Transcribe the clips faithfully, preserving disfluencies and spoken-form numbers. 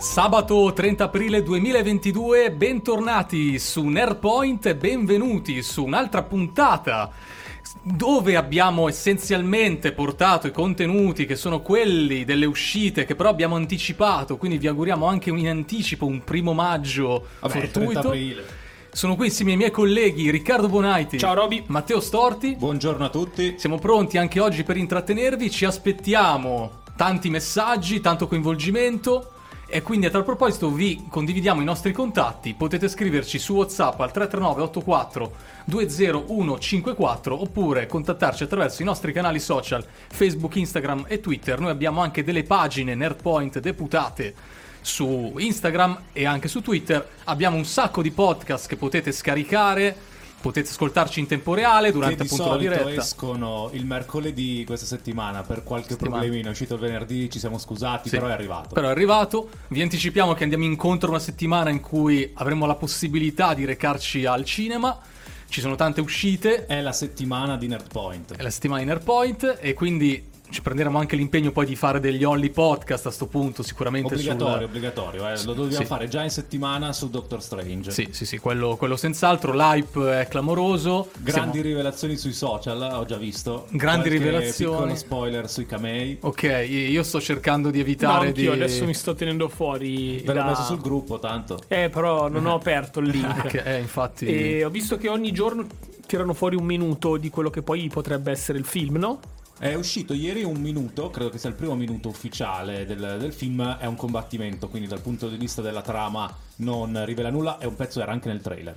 Sabato trenta aprile duemilaventidue, bentornati su Nerdpoint e benvenuti su un'altra puntata dove abbiamo essenzialmente portato i contenuti che sono quelli delle uscite che però abbiamo anticipato, quindi vi auguriamo anche in anticipo un primo maggio Vabbè, fortuito. trenta aprile. Sono qui insieme ai miei colleghi Riccardo Bonaiti. Ciao Roby. Matteo Storti. Buongiorno a tutti. Siamo pronti anche oggi per intrattenervi, ci aspettiamo tanti messaggi, tanto coinvolgimento. E quindi a tal proposito vi condividiamo i nostri contatti, potete scriverci su WhatsApp al tre tre nove otto quattro due zero uno cinque quattro oppure contattarci attraverso i nostri canali social Facebook, Instagram e Twitter. Noi abbiamo anche delle pagine Nerdpoint deputate su Instagram e anche su Twitter. Abbiamo un sacco di podcast che potete scaricare, potete ascoltarci in tempo reale durante che di appunto la solito diretta. Escono il mercoledì questa settimana, per qualche Settimana. problemino è uscito il venerdì, ci siamo scusati, Sì, però è arrivato. Però è arrivato. Vi anticipiamo che andiamo incontro a una settimana in cui avremo la possibilità di recarci al cinema. Ci sono tante uscite. È la settimana di Nerdpoint. È la settimana di Nerdpoint e quindi ci prenderemo anche l'impegno poi di fare degli Only podcast a sto punto, sicuramente. Obbligatorio, sul... obbligatorio, eh. Lo dobbiamo Sì. fare già in settimana su Doctor Strange. Sì, sì, sì, quello, quello senz'altro. L'hype è clamoroso. Grandi Siamo... rivelazioni sui social, ho già visto. Grandi Qualche rivelazioni. piccolo spoiler sui camei. Ok, io sto cercando di No, evitare anch'io di... adesso mi sto tenendo fuori. Ve l'ho da- messo sul gruppo, tanto. Eh, però non ho aperto il link. Che è infatti... E ho visto che ogni giorno tirano fuori un minuto di quello che poi potrebbe essere il film, no? È uscito ieri un minuto, credo che sia il primo minuto ufficiale del, del film, è un combattimento, quindi dal punto di vista della trama non rivela nulla, e un pezzo era anche nel trailer.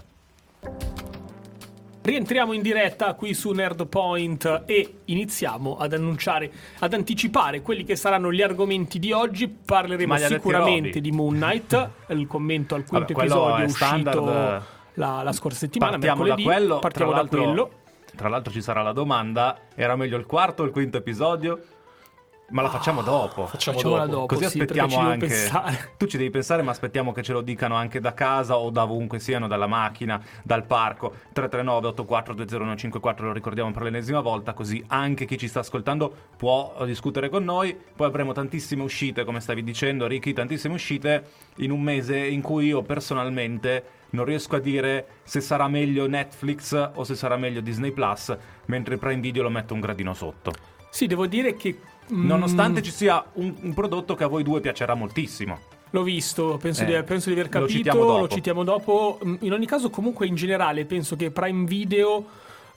Rientriamo in diretta qui su Nerdpoint e iniziamo ad annunciare, ad anticipare quelli che saranno gli argomenti di oggi. Parleremo Maledetti sicuramente Roby. di Moon Knight, il commento al quinto Vabbè, quello episodio è è uscito standard. la, la scorsa settimana, Partiamo da mercoledì. quello. Partiamo tra da l'altro- quello. Tra l'altro ci sarà la domanda: era meglio il quarto o il quinto episodio? Ma la facciamo dopo. Facciamo Facciamola dopo. dopo. Così sì, perché aspettiamo ci devo anche. pensare. Tu ci devi pensare, ma aspettiamo che ce lo dicano anche da casa o da ovunque siano, dalla macchina, dal parco. tre tre nove otto quattro due zero uno cinque quattro, lo ricordiamo per l'ennesima volta, così anche chi ci sta ascoltando può discutere con noi. Poi avremo tantissime uscite, come stavi dicendo, Ricky, tantissime uscite in un mese in cui io personalmente non riesco a dire se sarà meglio Netflix o se sarà meglio Disney Plus, mentre Prime Video lo metto un gradino sotto. Sì, devo dire che mm, Nonostante ci sia un, un prodotto che a voi due piacerà moltissimo. l'ho visto, penso, Eh, di, penso di aver lo capito, citiamo dopo. lo citiamo dopo. Mm, In ogni caso, comunque, in generale, penso che Prime Video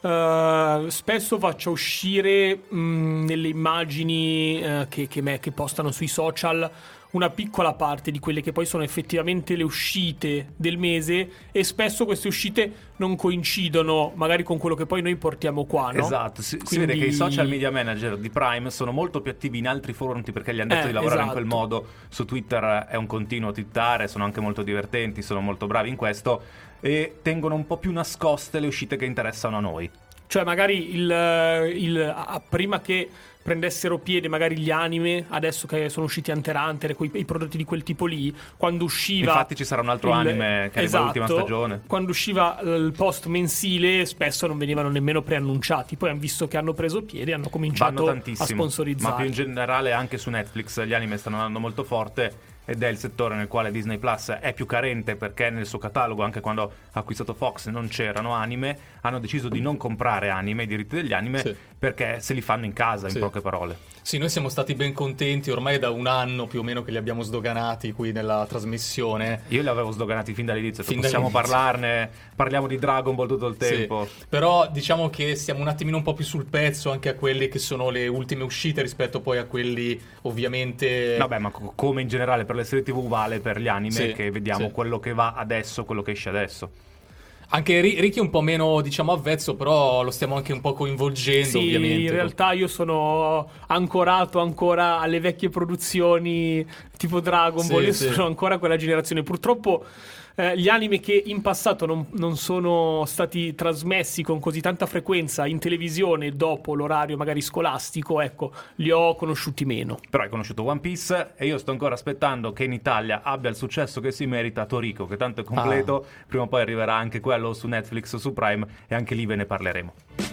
eh, spesso faccia uscire mm, nelle immagini eh, che, che, me, che postano sui social una piccola parte di quelle che poi sono effettivamente le uscite del mese, e spesso queste uscite non coincidono magari con quello che poi noi portiamo qua, no? Esatto, si, si Quindi- vede che i social media manager di Prime sono molto più attivi in altri fronti perché gli hanno detto Eh, di lavorare esatto. in quel modo. Su Twitter è un continuo twittare, sono anche molto divertenti, sono molto bravi in questo e tengono un po' più nascoste le uscite che interessano a noi. Cioè magari il, il- a- prima che prendessero piede magari gli anime, adesso che sono usciti Hunter x Hunter, quei, i prodotti di quel tipo lì, quando usciva... Infatti ci sarà un altro il- anime che arriva esatto, all'ultima stagione. Quando usciva il post mensile spesso non venivano nemmeno preannunciati, poi hanno visto che hanno preso piede e hanno Vanno cominciato a tantissimo, sponsorizzare. ma più in generale anche su Netflix gli anime stanno andando molto forte ed è il settore nel quale Disney Plus è più carente perché nel suo catalogo, anche quando ha acquistato Fox, non c'erano anime. Hanno deciso di non comprare anime, i diritti degli anime, Sì. perché se li fanno in casa, Sì. in poche parole. Sì, noi siamo stati ben contenti, ormai è da un anno più o meno che li abbiamo sdoganati qui nella trasmissione. Io li avevo sdoganati fin dall'inizio, Fin possiamo dall'inizio. parlarne, parliamo di Dragon Ball tutto il tempo. Sì, però diciamo che stiamo un attimino un po' più sul pezzo anche a quelle che sono le ultime uscite rispetto poi a quelli ovviamente... Vabbè, ma co- come in generale per le serie tivù vale per gli anime, Sì, che vediamo sì. quello che va adesso, quello che esce adesso. Anche Ri- Ricky è un po' meno, diciamo, avvezzo, però lo stiamo anche un po' coinvolgendo, Sì, ovviamente. in realtà io sono ancorato ancora alle vecchie produzioni tipo Dragon Sì, Ball, io sì. sono ancora quella generazione. Purtroppo eh, gli anime che in passato non, non sono stati trasmessi con così tanta frequenza in televisione dopo l'orario magari scolastico, ecco, li ho conosciuti meno. Però hai conosciuto One Piece e io sto ancora aspettando che in Italia abbia il successo che si merita Toriko, che tanto è completo, prima o poi arriverà anche quello su Netflix o su Prime e anche lì ve ne parleremo.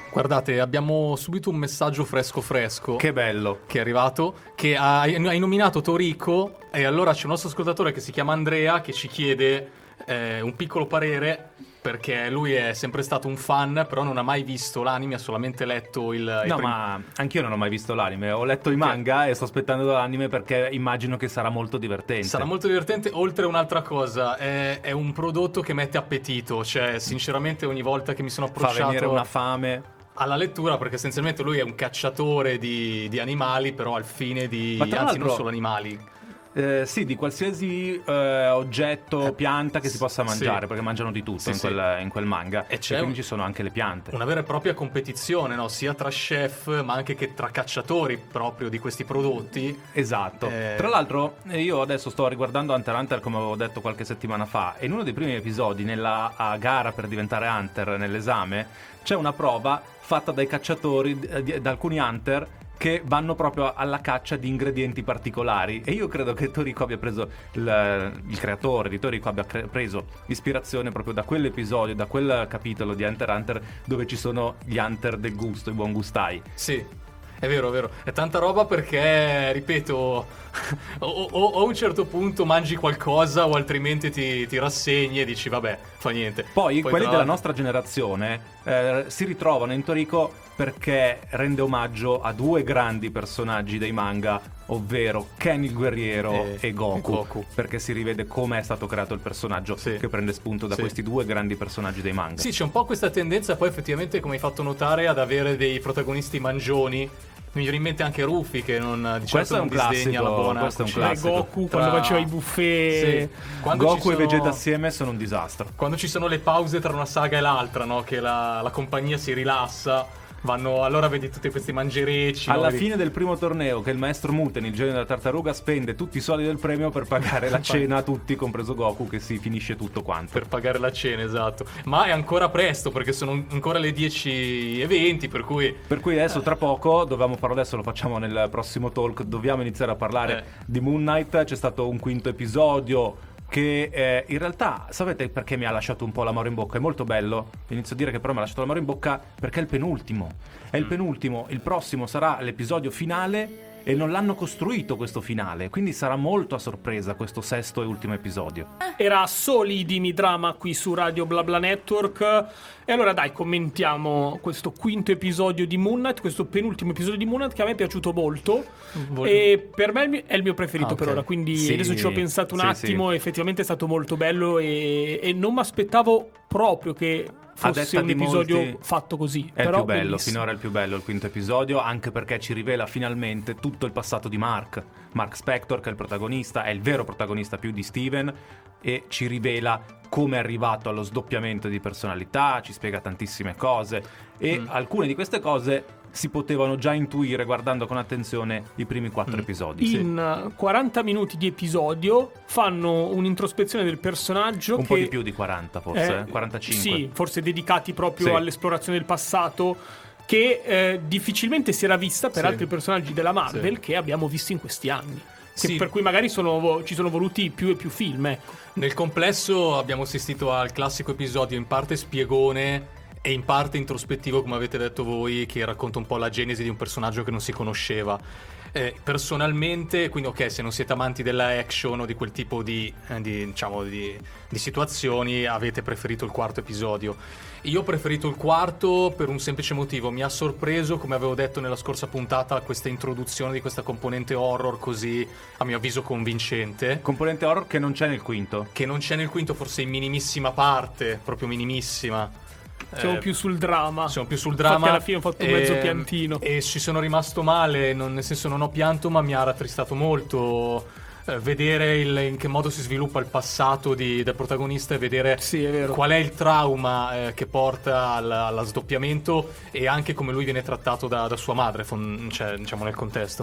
Guardate, abbiamo subito un messaggio fresco fresco Che bello. che è arrivato, che hai, hai nominato Toriko, e allora c'è un nostro ascoltatore che si chiama Andrea che ci chiede eh, un piccolo parere, perché lui è sempre stato un fan, però non ha mai visto l'anime, ha solamente letto il... No, i prim- ma anch'io non ho mai visto l'anime. Ho letto i manga e sto aspettando l'anime perché immagino che sarà molto divertente. Sarà molto divertente, oltre a un'altra cosa, è, è un prodotto che mette appetito, cioè sinceramente ogni volta che mi sono Fa venire approcciato una fame. alla lettura, perché essenzialmente lui è un cacciatore di, di animali, però al fine di... Ma tra anzi l'altro- non solo animali. Eh, sì, di qualsiasi eh, oggetto, pianta che si possa sì. mangiare, perché mangiano di tutto Sì, in, sì. quel, in quel manga. E E, c'è quindi un- ci sono anche le piante. Una vera e propria competizione, no? Sia tra chef, ma anche che tra cacciatori proprio di questi prodotti. Esatto. Eh, Tra l'altro, eh, io adesso sto riguardando Hunter x Hunter, come avevo detto qualche settimana fa, e in uno dei primi episodi, nella a gara per diventare Hunter, nell'esame, c'è una prova fatta dai cacciatori, eh, di- da alcuni Hunter, che vanno proprio alla caccia di ingredienti particolari. E io credo che Toriko abbia preso, il, il creatore di Toriko abbia cre- preso ispirazione proprio da quell'episodio, da quel capitolo di Hunter x Hunter, dove ci sono gli Hunter del gusto, i buon gustai. Sì, è vero, è vero. È tanta roba perché, ripeto, o, o- o a un certo punto mangi qualcosa o altrimenti ti, ti rassegni e dici vabbè, fa niente. Poi, quelli tra della l'altro- nostra generazione eh, si ritrovano in Toriko perché rende omaggio a due grandi personaggi dei manga, ovvero Ken il guerriero E- e, Goku, Goku. perché si rivede come è stato creato il personaggio, Sì. che prende spunto da Sì. questi due grandi personaggi dei manga. Sì, c'è un po' questa tendenza poi effettivamente, come hai fatto notare, ad avere dei protagonisti mangioni. Mi viene in mente anche Rufy che non, di certo Questo è non un disdegna classico, la buona questo è un cucina. Beh, classico. Goku Tra- quando faceva i buffet. Sì. Quando ci Goku e sono- Vegeta assieme sono un disastro. Quando ci sono le pause tra una saga e l'altra, no? Che la, la compagnia si rilassa, vanno, allora vedi tutti questi mangerecci. no? Alla Vedi- fine del primo torneo, che il maestro Muten, il genio della tartaruga, spende tutti i soldi del premio per pagare la cena a tutti, compreso Goku, che si finisce tutto quanto. Per pagare la cena, esatto. Ma è ancora presto perché sono ancora le dieci e venti, per cui Per cui adesso tra poco, dovevamo farlo adesso, lo facciamo nel prossimo talk, dobbiamo iniziare a parlare Eh. di Moon Knight. C'è stato un quinto episodio che eh, in realtà, sapete perché mi ha lasciato un po' l'amaro in bocca? È molto bello, inizio a dire che però mi ha lasciato l'amaro in bocca perché è il penultimo. È il penultimo, il prossimo sarà l'episodio finale e non l'hanno costruito questo finale, quindi sarà molto a sorpresa questo sesto e ultimo episodio. Era Soli di Midrama qui su Radio BlaBla Network. E allora dai, commentiamo questo quinto episodio di Moon Knight, questo penultimo episodio di Moon Knight che a me è piaciuto molto. Vol- E per me è il mio- è il mio preferito Ah, per ok. ora, quindi Sì, adesso ci ho pensato un sì, attimo, effettivamente è stato molto bello e, e non mi aspettavo proprio che A fosse detta un di episodio molti, fatto così. È il però più bello, bellissimo. finora è il più bello il quinto episodio, anche perché ci rivela finalmente tutto il passato di Mark. Mark Spector, che è il protagonista, è il vero protagonista più di Steven, e ci rivela come è arrivato allo sdoppiamento di personalità, ci spiega tantissime cose, e Mm. alcune di queste cose si potevano già intuire guardando con attenzione i primi quattro Mm. episodi. Sì. In eh, quaranta minuti di episodio fanno un'introspezione del personaggio Un che po' di più di quaranta forse, Eh, eh? quarantacinque. Sì, forse dedicati proprio Sì. all'esplorazione del passato, che eh, difficilmente si era vista per Sì. altri personaggi della Marvel Sì. che abbiamo visto in questi anni. Che Sì. Per cui magari sono, ci sono voluti più e più film, ecco. Nel complesso abbiamo assistito al classico episodio in parte spiegone e in parte introspettivo, come avete detto voi, che racconta un po' la genesi di un personaggio che non si conosceva. Eh, personalmente, quindi ok, se non siete amanti della action o di quel tipo di, eh, di, diciamo, di, di situazioni, avete preferito il quarto episodio. Io ho preferito il quarto per un semplice motivo: mi ha sorpreso, come avevo detto nella scorsa puntata, questa introduzione di questa componente horror così, a mio avviso, convincente, Componente horror che non c'è nel quinto. che non c'è nel quinto, forse in minimissima parte, proprio minimissima. Siamo Eh, più sul dramma. siamo più sul Infatti dramma. alla fine ho fatto un mezzo piantino. E ci sono rimasto male, non- nel senso non ho pianto, ma mi ha rattristato molto eh, vedere il- in che modo si sviluppa il passato di- del protagonista e vedere Sì, è vero. qual è il trauma eh, che porta al, allo sdoppiamento e anche come lui viene trattato da, da sua madre, fon- cioè, diciamo nel contesto.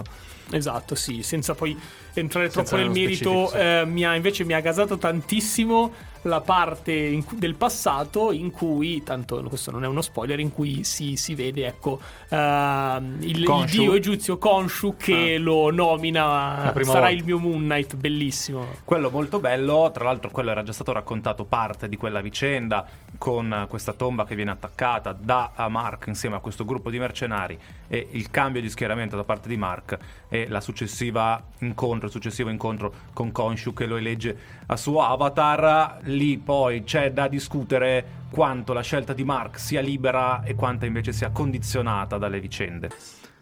Esatto, sì, senza poi entrare troppo Senza nel nello merito, specifico, sì. eh, mi ha, invece mi ha gasato tantissimo la parte in cu- del passato in cui, tanto questo non è uno spoiler, in cui si, si vede, ecco, ehm, il, il Khonshu. dio egizio Khonshu che Ah. lo nomina, La prima sarà volta. il mio Moon Knight, bellissimo. Quello molto bello, tra l'altro quello era già stato raccontato parte di quella vicenda con questa tomba che viene attaccata da a Mark insieme a questo gruppo di mercenari e il cambio di schieramento da parte di Mark e la successiva incontro, il successivo incontro con Khonshu che lo elegge a suo avatar. Lì poi c'è da discutere quanto la scelta di Mark sia libera e quanta invece sia condizionata dalle vicende.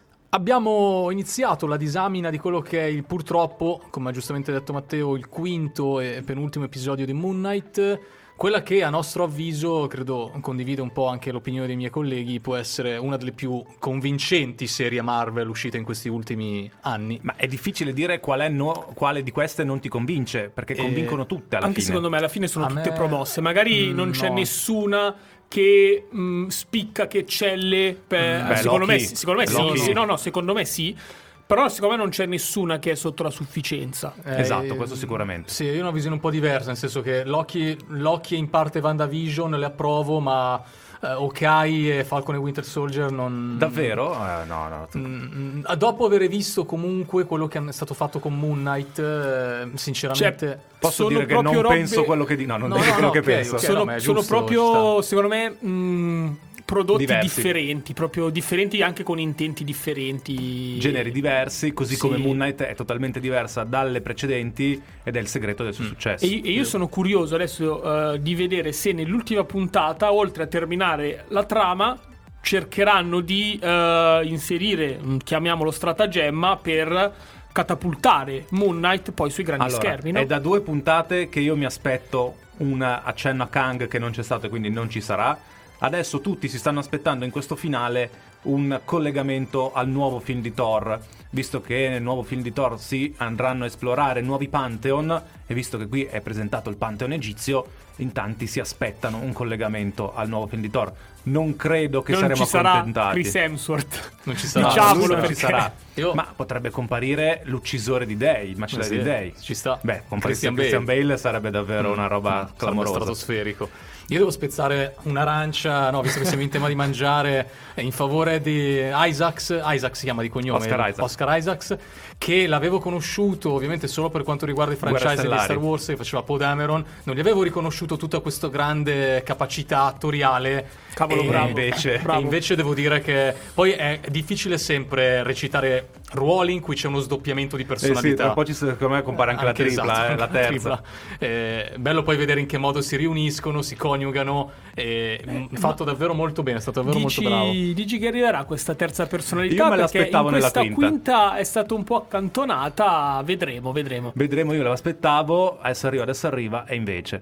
Abbiamo iniziato la disamina di quello che è il, purtroppo, come ha giustamente detto Matteo, il quinto e penultimo episodio di Moon Knight. Quella che a nostro avviso, credo condivide un po' anche l'opinione dei miei colleghi, può essere una delle più convincenti serie Marvel uscite in questi ultimi anni. Ma è difficile dire qual è no, quale di queste non ti convince, perché Eh, convincono tutte alla Anche fine. secondo me alla fine sono A tutte me- promosse, magari Mm, non c'è no. nessuna che mh, spicca, che eccelle per- Mm, beh, secondo, me, Loki- sì, secondo me sì, Loki- sì, no no secondo me sì, però secondo me non c'è nessuna che è sotto la sufficienza. Eh, Esatto, questo sicuramente. Sì, io ho una visione un po' diversa, nel senso che Loki, Loki e in parte WandaVision le approvo, ma eh, Hawkeye e Falcon e Winter Soldier non... Davvero? Eh, no, no. Mm, dopo aver visto comunque quello che è stato fatto con Moon Knight, eh, sinceramente... Cioè, Posso sono dire che proprio non robe- penso quello che dico. No, non No, dico no, quello no, che ok, penso. ok. sono, no, ma è sono giusto, ci proprio secondo me mh, prodotti Diversi. differenti, proprio differenti anche con intenti differenti, Generi diversi, così Sì. come Moon Knight è totalmente diversa dalle precedenti ed è il segreto del suo successo. E io, e io sono curioso adesso eh, di vedere se nell'ultima puntata, oltre a terminare la trama, cercheranno di eh, inserire, mh, chiamiamolo stratagemma, per catapultare Moon Knight poi sui grandi Allora, schermi, no? è da due puntate che io mi aspetto un accenno a Kang che non c'è stato e quindi non ci sarà. Adesso tutti si stanno aspettando in questo finale un collegamento al nuovo film di Thor, visto che nel nuovo film di Thor si andranno a esplorare nuovi Pantheon e visto che qui è presentato il Pantheon egizio, in tanti si aspettano un collegamento al nuovo film di Thor. Non credo che non saremo ci sarà accontentati. Chris Hemsworth. Non ci sarà. No, Diciamolo, lui non ci perché- sarà. Io- Ma potrebbe comparire l'uccisore di dei, il macellaio Sì, di dei. ci sta. Beh, comparire Christian Christian Bale. Bale. sarebbe davvero una roba Sarebbe clamorosa. stratosferico. Io devo spezzare un'arancia, no, visto che siamo in tema di mangiare, eh, in favore di Isaacs, Isaac si chiama di cognome, Oscar Isaac. Oscar Isaacs, che l'avevo conosciuto ovviamente solo per quanto riguarda i Guerre franchise di Stellari. Star Wars che faceva Poe Dameron, non gli avevo riconosciuto tutta questa grande capacità attoriale. Cavolo, e bravo. invece- Bravo. e invece devo dire che poi è difficile sempre recitare ruoli in cui c'è uno sdoppiamento di Eh personalità. sì, tra un po' ci, secondo me compare anche, la tripla, esatto, eh, la terza. tripla. Eh, bello poi vedere in che modo si riuniscono, si coniugano. eh, mh, fatto davvero molto bene, è stato davvero Dici, molto bravo. dici che arriverà questa terza personalità? Io me perché l'aspettavo in nella questa quinta. è stata un po' accantonata. Vedremo, vedremo. Vedremo, io l'aspettavo, adesso arriva, adesso arriva, e invece.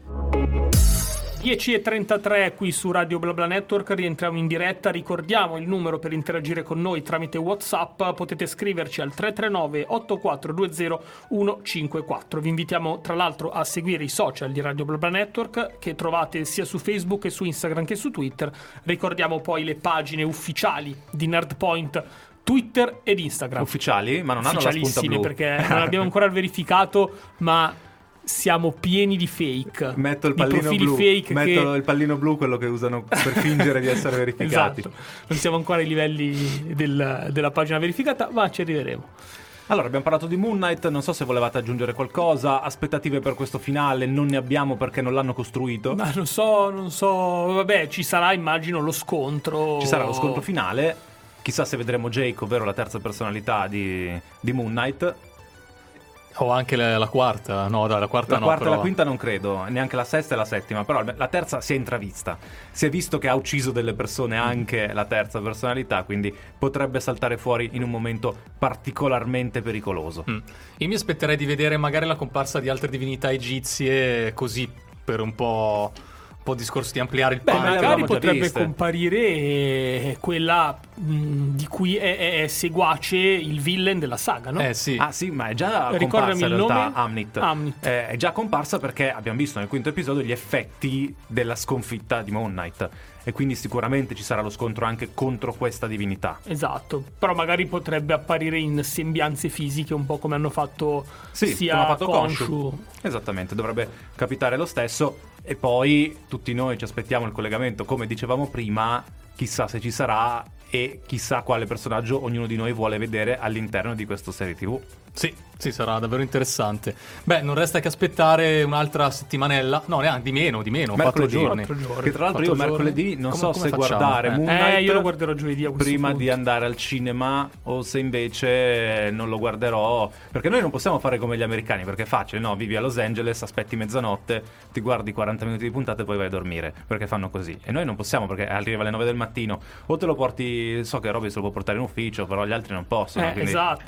dieci e trentatré qui su Radio BlaBla Network, rientriamo in diretta. Ricordiamo il numero per interagire con noi tramite WhatsApp, potete scriverci al tre tre nove otto quattro due zero uno cinque quattro. Vi invitiamo tra l'altro a seguire i social di Radio BlaBla Network che trovate sia su Facebook che su Instagram che su Twitter. Ricordiamo poi le pagine ufficiali di Nerdpoint, Twitter ed Instagram. Ufficiali, ma non hanno la spunta Ufficialissimi, blu. perché non abbiamo ancora verificato, ma siamo pieni di fake. Metto il di pallino profili blu, fake metto che... il pallino blu, quello che usano per fingere di essere verificati. Esatto, non siamo ancora ai livelli del- della pagina verificata, ma ci arriveremo. Allora, abbiamo parlato di Moon Knight, non so se volevate aggiungere qualcosa, aspettative per questo finale, non ne abbiamo perché non l'hanno costruito. Ma non so, non so, vabbè, ci sarà immagino lo scontro. Ci sarà lo scontro finale, chissà se vedremo Jake, ovvero la terza personalità di, di Moon Knight. O anche la, la quarta, no, dai, la quarta La no. quarta e però... la quinta non credo, neanche la sesta e la settima, però la terza si è intravista. Si è visto che ha ucciso delle persone anche la terza personalità, quindi potrebbe saltare fuori in un momento particolarmente pericoloso. Mm. Io mi aspetterei di vedere magari la comparsa di altre divinità egizie, così per un po', un po' discorso di ampliare il Beh, pantheon. magari l'avevamo già potrebbe viste. comparire eh, quella mh, di cui è, è, è seguace il villain della saga, no? Eh sì. Ah sì, ma è già Ricordami comparsa in il realtà nome? Amnit. Amnit. Eh, è già comparsa perché abbiamo visto nel quinto episodio gli effetti della sconfitta di Moon Knight e quindi sicuramente ci sarà lo scontro anche contro questa divinità. Esatto, però magari potrebbe apparire in sembianze fisiche, un po' come hanno fatto Sì, sia come ha fatto Khonshu. Khonshu. Esattamente, dovrebbe capitare lo stesso. E poi tutti noi ci aspettiamo il collegamento, come dicevamo prima, chissà se ci sarà e chissà quale personaggio ognuno di noi vuole vedere all'interno di questa serie tivù. Sì, sì, sarà davvero interessante. Beh, non resta che aspettare un'altra settimanella. No, neanche di meno, di meno, quattro Mercoledì. giorni. Quattro giorni. Che tra l'altro Quattro io mercoledì giorni. non Come- so come se facciamo? guardare Eh. Moon Eh, Knight io lo guarderò giovedì a questo prima punto. di andare al cinema o se invece non lo guarderò, perché noi non possiamo fare come gli americani, perché è facile, no? Vivi a Los Angeles, aspetti mezzanotte, ti guardi quaranta minuti di puntata e poi vai a dormire, perché fanno così. E noi non possiamo, perché arriva alle nove del mattino, o te lo porti, so che Robby se lo può portare in ufficio, però gli altri non possono, Eh, quindi... esatto.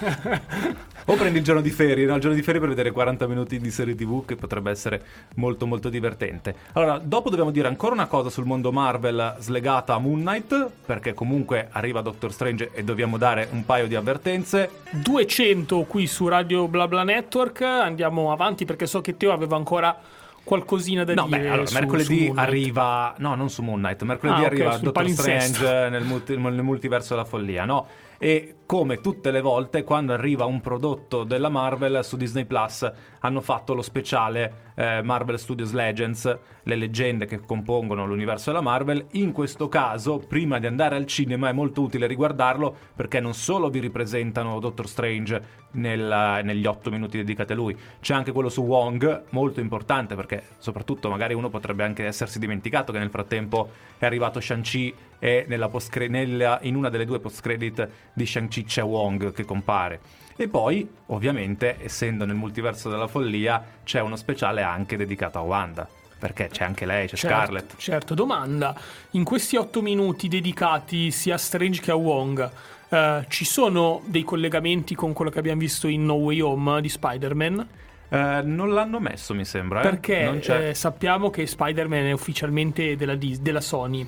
O prendi il giorno di ferie, no? Il giorno di ferie per vedere quaranta minuti di serie tivù, che potrebbe essere molto molto divertente. Allora, dopo dobbiamo dire ancora una cosa sul mondo Marvel slegata a Moon Knight, perché comunque arriva Doctor Strange e dobbiamo dare un paio di avvertenze. duecento qui su Radio BlaBla Network. Andiamo avanti perché so che Teo aveva ancora qualcosina da No, dire. beh, allora, su- mercoledì su Moon Knight. arriva... No, non su Moon Knight. Mercoledì Ah, ok, arriva sul Doctor palinsesto. Strange nel, multi- nel multiverso della follia, no? E come tutte le volte, quando arriva un prodotto della Marvel, su Disney Plus hanno fatto lo speciale eh, Marvel Studios Legends, le leggende che compongono l'universo della Marvel. In questo caso, prima di andare al cinema, è molto utile riguardarlo, perché non solo vi ripresentano Doctor Strange nel- negli otto minuti dedicati a lui, c'è anche quello su Wong, molto importante, perché soprattutto magari uno potrebbe anche essersi dimenticato che nel frattempo è arrivato Shang-Chi e nella post-cre- nella- in una delle due post-credit di Shang-Chi c'è Wong che compare. E poi, ovviamente, essendo nel multiverso della follia, c'è uno speciale anche dedicato a Wanda, perché c'è anche lei, c'è Certo, Scarlett. certo, domanda. In questi otto minuti dedicati sia a Strange che a Wong, eh, ci sono dei collegamenti con quello che abbiamo visto in No Way Home di Spider-Man? Eh, non l'hanno messo, mi sembra. eh? Perché Non c'è. eh, sappiamo che Spider-Man è ufficialmente della, Dis- della Sony.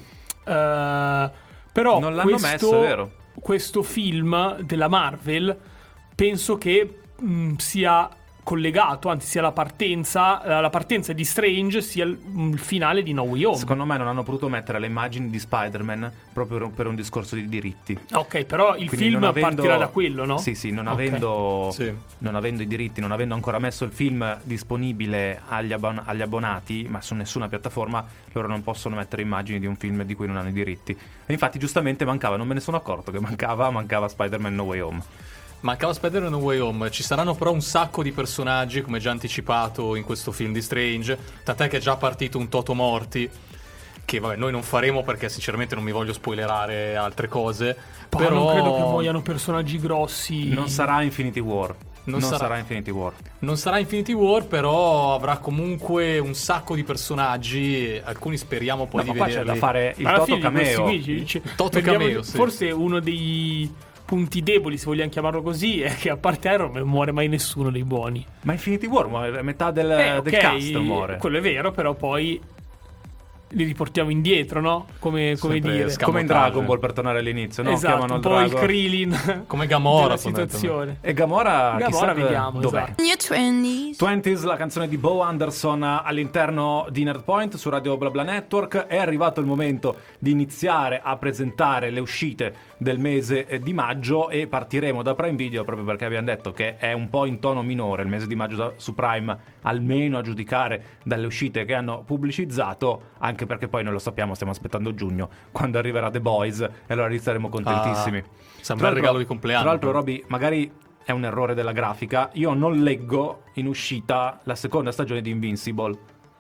Eh, però Non l'hanno questo, messo, è vero. questo film della Marvel penso che mh, sia collegato, anzi sia la partenza, eh, la partenza di Strange sia il, il finale di No Way Home. Secondo me non hanno potuto mettere le immagini di Spider-Man proprio per un discorso di diritti. Ok, però il Quindi film non avendo- partirà da quello, no? Sì, sì, non Ok. avendo, Sì. non avendo i diritti, non avendo ancora messo il film disponibile agli, abbon- agli abbonati, ma su nessuna piattaforma, loro non possono mettere immagini di un film di cui non hanno i diritti. E infatti giustamente mancava, non me ne sono accorto che mancava, mancava Spider-Man No Way Home. Mancava Spider-Man No Way Home. Ci saranno però un sacco di personaggi, come già anticipato in questo film di Strange. Tant'è che è già partito un Toto Morti, che vabbè noi non faremo perché sinceramente non mi voglio spoilerare altre cose. Però Però non credo che muoiano personaggi grossi. Non sarà Infinity War. Non Non, sarà- sarà Infinity War. Non sarà Infinity War, però avrà comunque un sacco di personaggi. Alcuni speriamo poi No, di ma qua c'è vederli. da fare il Alla Toto fine di cameo. questi qui, ci- ci- Toto vediamo- cameo, sì. Forse uno dei punti deboli, se vogliamo chiamarlo così, è che a parte Iron Man non muore mai nessuno dei buoni. Ma Infinity War muore, metà del, Eh, del ok, cast muore. quello è vero, però poi li riportiamo indietro, no? Come, come Sempre dire. sca- Come in Scamotage. Dragon Ball, per tornare all'inizio, no? Esatto, Chiamano un il po' il drago. Krillin Come Gamora, della fondamentalmente. situazione. E Gamora, Gamora chissà vediamo, dov'è. esatto. In your twenties. venti la canzone di Bo Anderson all'interno di Nerdpoint su Radio BlaBla Network. È arrivato il momento di iniziare a presentare le uscite del mese eh, di maggio e partiremo da Prime Video proprio perché abbiamo detto che è un po' in tono minore il mese di maggio da- su Prime, almeno a giudicare dalle uscite che hanno pubblicizzato, anche perché poi non lo sappiamo, stiamo aspettando giugno quando arriverà The Boys e allora saremo contentissimi. Ah, sembra il regalo di compleanno. Tra l'altro, Roby, magari è un errore della grafica. Io non leggo in uscita la seconda stagione di Invincible.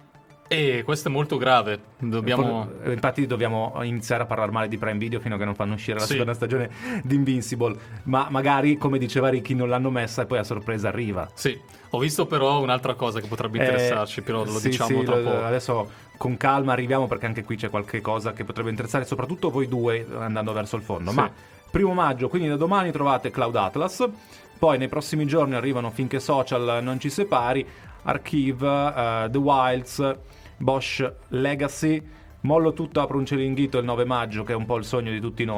E questo è molto grave. Dobbiamo. Eh, Infatti dobbiamo iniziare a parlare male di Prime Video fino a che non fanno uscire la Sì. seconda stagione di Invincible. Ma magari, come diceva Ricky, non l'hanno messa e poi a sorpresa arriva. Sì, ho visto però un'altra cosa che potrebbe interessarci, Eh, però lo sì, diciamo sì, tra lo- poco. Adesso con calma arriviamo perché anche qui c'è qualche cosa che potrebbe interessare, soprattutto voi due andando verso il fondo. Sì. Ma primo maggio, quindi da domani trovate Cloud Atlas. Poi nei prossimi giorni arrivano Finché Social non ci separi, Archive, eh, The Wilds, Bosch Legacy. Mollo tutto, apro un ciringhito il nove maggio, che è un po' il sogno di tutti noi.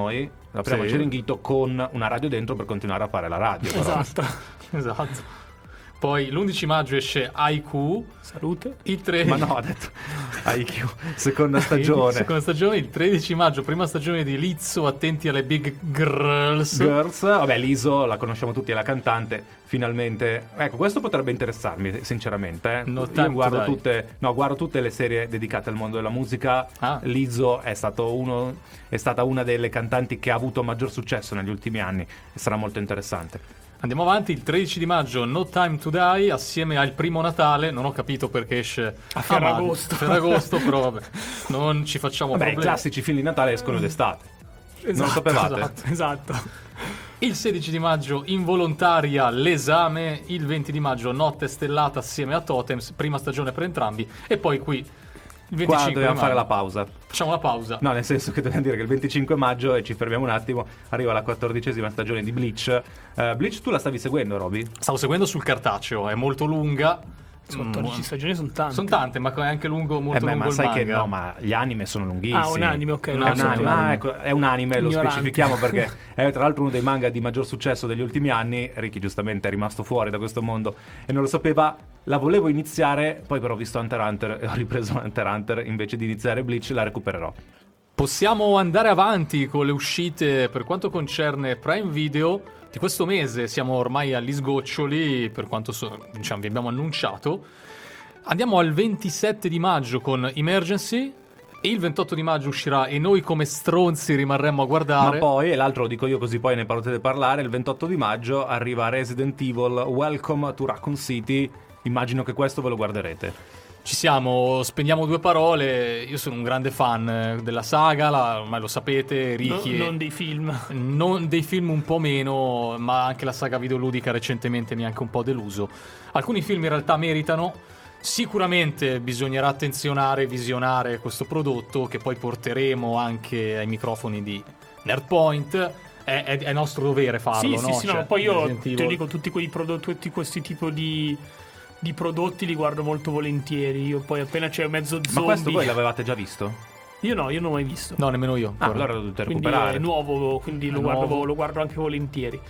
apriamo Sì. il Ciringhito con una radio dentro per continuare a fare la radio. però. Esatto. Esatto. Poi l'undici maggio esce I Q. Salute. Il tre... Ma no, ha detto I Q, seconda stagione. Seconda stagione, il tredici maggio, prima stagione di Lizzo, attenti alle big girls. Girls, vabbè, Liso la conosciamo tutti, è la cantante. Finalmente, ecco, questo potrebbe interessarmi, sinceramente. Eh. No time Io guardo to die. tutte, no, guardo tutte le serie dedicate al mondo della musica. Ah. Liso è stato uno, è stata una delle cantanti che ha avuto maggior successo negli ultimi anni e sarà molto interessante. Andiamo avanti, il tredici di maggio No Time to Die assieme al primo Natale, non ho capito perché esce A Ferragosto. a Ferragosto, però vabbè, non ci facciamo Vabbè, i problemi. classici film di Natale escono d'estate. Non lo Esatto, sapevate? esatto. Esatto. Il sedici di maggio Involontaria, l'esame, il venti di maggio Notte stellata assieme a Totems, prima stagione per entrambi e poi qui il Qua venticinque dobbiamo di fare la maggio. pausa. Facciamo la pausa. No, nel senso che dobbiamo dire che il venticinque maggio, e ci fermiamo un attimo, arriva la quattordicesima stagione di Bleach. Uh, Bleach tu la stavi seguendo, Roby? Stavo seguendo sul cartaceo, è molto lunga. quattordici Mm, stagioni sono tante. Sono tante, ma è anche lungo, molto Eh beh, lungo ma il sai manga. che no, ma gli anime sono lunghissimi. Ah, un anime, ok. È È non un lo so. anime, ah, ecco, è un anime, lo Ignorante. specifichiamo perché è tra l'altro uno dei manga di maggior successo degli ultimi anni. Ricky giustamente è rimasto fuori da questo mondo e non lo sapeva. La volevo iniziare, poi però ho visto Hunter x Hunter e ho ripreso Hunter x Hunter invece di iniziare Bleach, la recupererò. Possiamo andare avanti con le uscite per quanto concerne Prime Video. Di questo mese siamo ormai agli sgoccioli, per quanto so, diciamo, vi abbiamo annunciato. Andiamo al ventisette di maggio con Emergency e il ventotto di maggio uscirà E noi come stronzi rimarremmo a guardare. Ma poi, e l'altro lo dico io così poi ne potete parlare, il ventotto di maggio arriva Resident Evil Welcome to Raccoon City. Immagino che questo ve lo guarderete. Ci siamo, spendiamo due parole. Io sono un grande fan eh, della saga, la, ormai lo sapete, No, Ricky. non dei film. Non dei film un po' meno, ma anche la saga videoludica recentemente mi ha anche un po' deluso. Alcuni film in realtà meritano. Sicuramente bisognerà attenzionare e visionare questo prodotto che poi porteremo anche ai microfoni di Nerdpoint. È, è, è nostro dovere farlo, Sì, no? sì, sì, no, Cioè, ma poi io Resident te Evil- dico, tutti quei prodotti, tutti questi tipi di, di prodotti li guardo molto volentieri. Io poi appena c'è mezzo zombie. Ma questo voi l'avevate già visto? Io no, io non l'ho mai visto. No, nemmeno io. Ah, ancora. allora lo dovete Quindi recuperare. è nuovo, quindi È lo guardo, nuovo. lo guardo anche volentieri.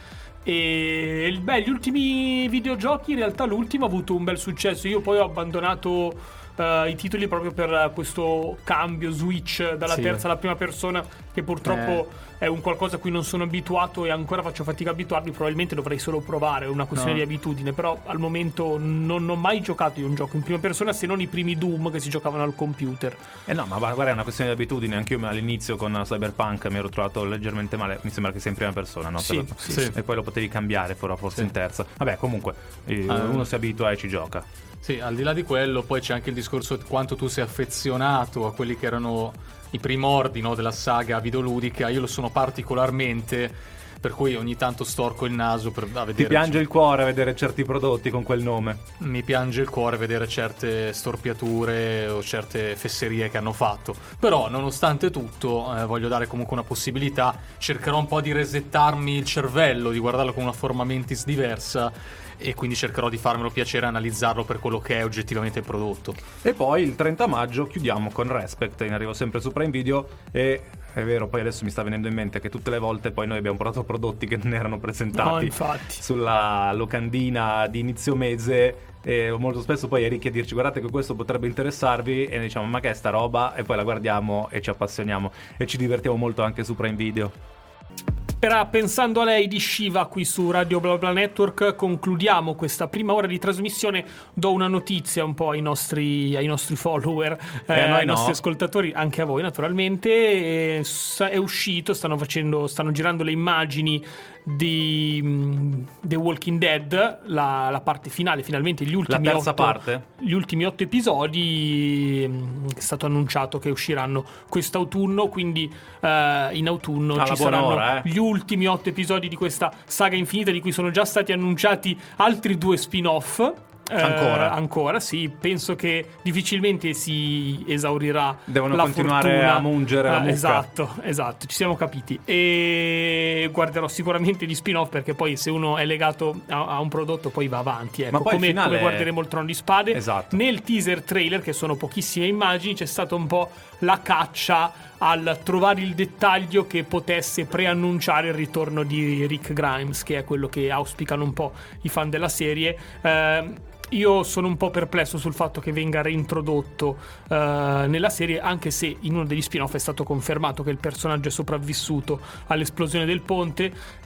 E il- beh, gli ultimi videogiochi, in realtà l'ultimo ha avuto un bel successo. Io poi ho abbandonato eh, i titoli proprio per eh, questo cambio switch dalla Sì. terza alla prima persona, che purtroppo Eh. è un qualcosa a cui non sono abituato e ancora faccio fatica a abituarmi. Probabilmente dovrei solo provare, è una questione No. di abitudine. Però al momento non ho mai giocato io un gioco in prima persona, se non i primi Doom che si giocavano al computer. Eh no, ma guarda, è una questione di abitudine. Anch'io all'inizio con Cyberpunk mi ero trovato leggermente male. Mi sembra che sia in prima persona, no? Sì, Per- sì, sì. E poi lo potevi cambiare, però forse Sì. in terza. Vabbè, comunque, eh, Ah. uno si abitua e ci gioca. Sì, al di là di quello, poi c'è anche il discorso di quanto tu sei affezionato a quelli che erano i primordi, no, della saga videoludica. Io lo sono particolarmente, per cui ogni tanto storco il naso per a vedere. Ti piange il cuore a vedere certi prodotti con quel nome. Mi piange il cuore vedere certe storpiature o certe fesserie che hanno fatto. Però, nonostante tutto, eh, voglio dare comunque una possibilità. Cercherò un po' di resettarmi il cervello, di guardarlo con una forma mentis diversa. E quindi cercherò di farmelo piacere e analizzarlo per quello che è oggettivamente il prodotto. E poi il trenta maggio chiudiamo con Respect, in arrivo sempre su Prime Video. E è vero, poi adesso mi sta venendo in mente che tutte le volte poi noi abbiamo portato prodotti che non erano presentati No, infatti. sulla locandina di inizio mese. E molto spesso poi Eric a dirci guardate che questo potrebbe interessarvi e noi diciamo ma che è sta roba, e poi la guardiamo e ci appassioniamo e ci divertiamo molto anche su Prime Video. Era Pensando a lei di Shiva qui su Radio Bla Bla Network. Concludiamo questa prima ora di trasmissione. Do una notizia un po' ai nostri, ai nostri follower, Eh, a noi ai no. nostri ascoltatori, anche a voi naturalmente. E sa- è uscito, stanno facendo, stanno girando le immagini di mm, The Walking Dead, la, la parte finale, finalmente gli La ultimi terza otto, parte? gli ultimi otto episodi. mm, È stato annunciato che usciranno quest'autunno, quindi eh, in autunno Alla ci buona saranno ora, eh. gli ultimi otto episodi di questa saga infinita, di cui sono già stati annunciati altri due spin-off. Eh, Ancora? Ancora, sì. Penso che difficilmente si esaurirà. Devono la continuare fortuna. a mungere la Eh, mucca. Esatto, esatto, ci siamo capiti. E guarderò sicuramente gli spin-off, perché poi se uno è legato a, a un prodotto poi va avanti. Ecco. Ma poi il come, finale come è- guarderemo il Trono di Spade. Esatto. Nel teaser trailer, che sono pochissime immagini, c'è stata un po' la caccia al trovare il dettaglio che potesse preannunciare il ritorno di Rick Grimes, che è quello che auspicano un po' i fan della serie. Eh, io sono un po' perplesso sul fatto che venga reintrodotto eh, nella serie, anche se in uno degli spin-off è stato confermato che il personaggio è sopravvissuto all'esplosione del ponte,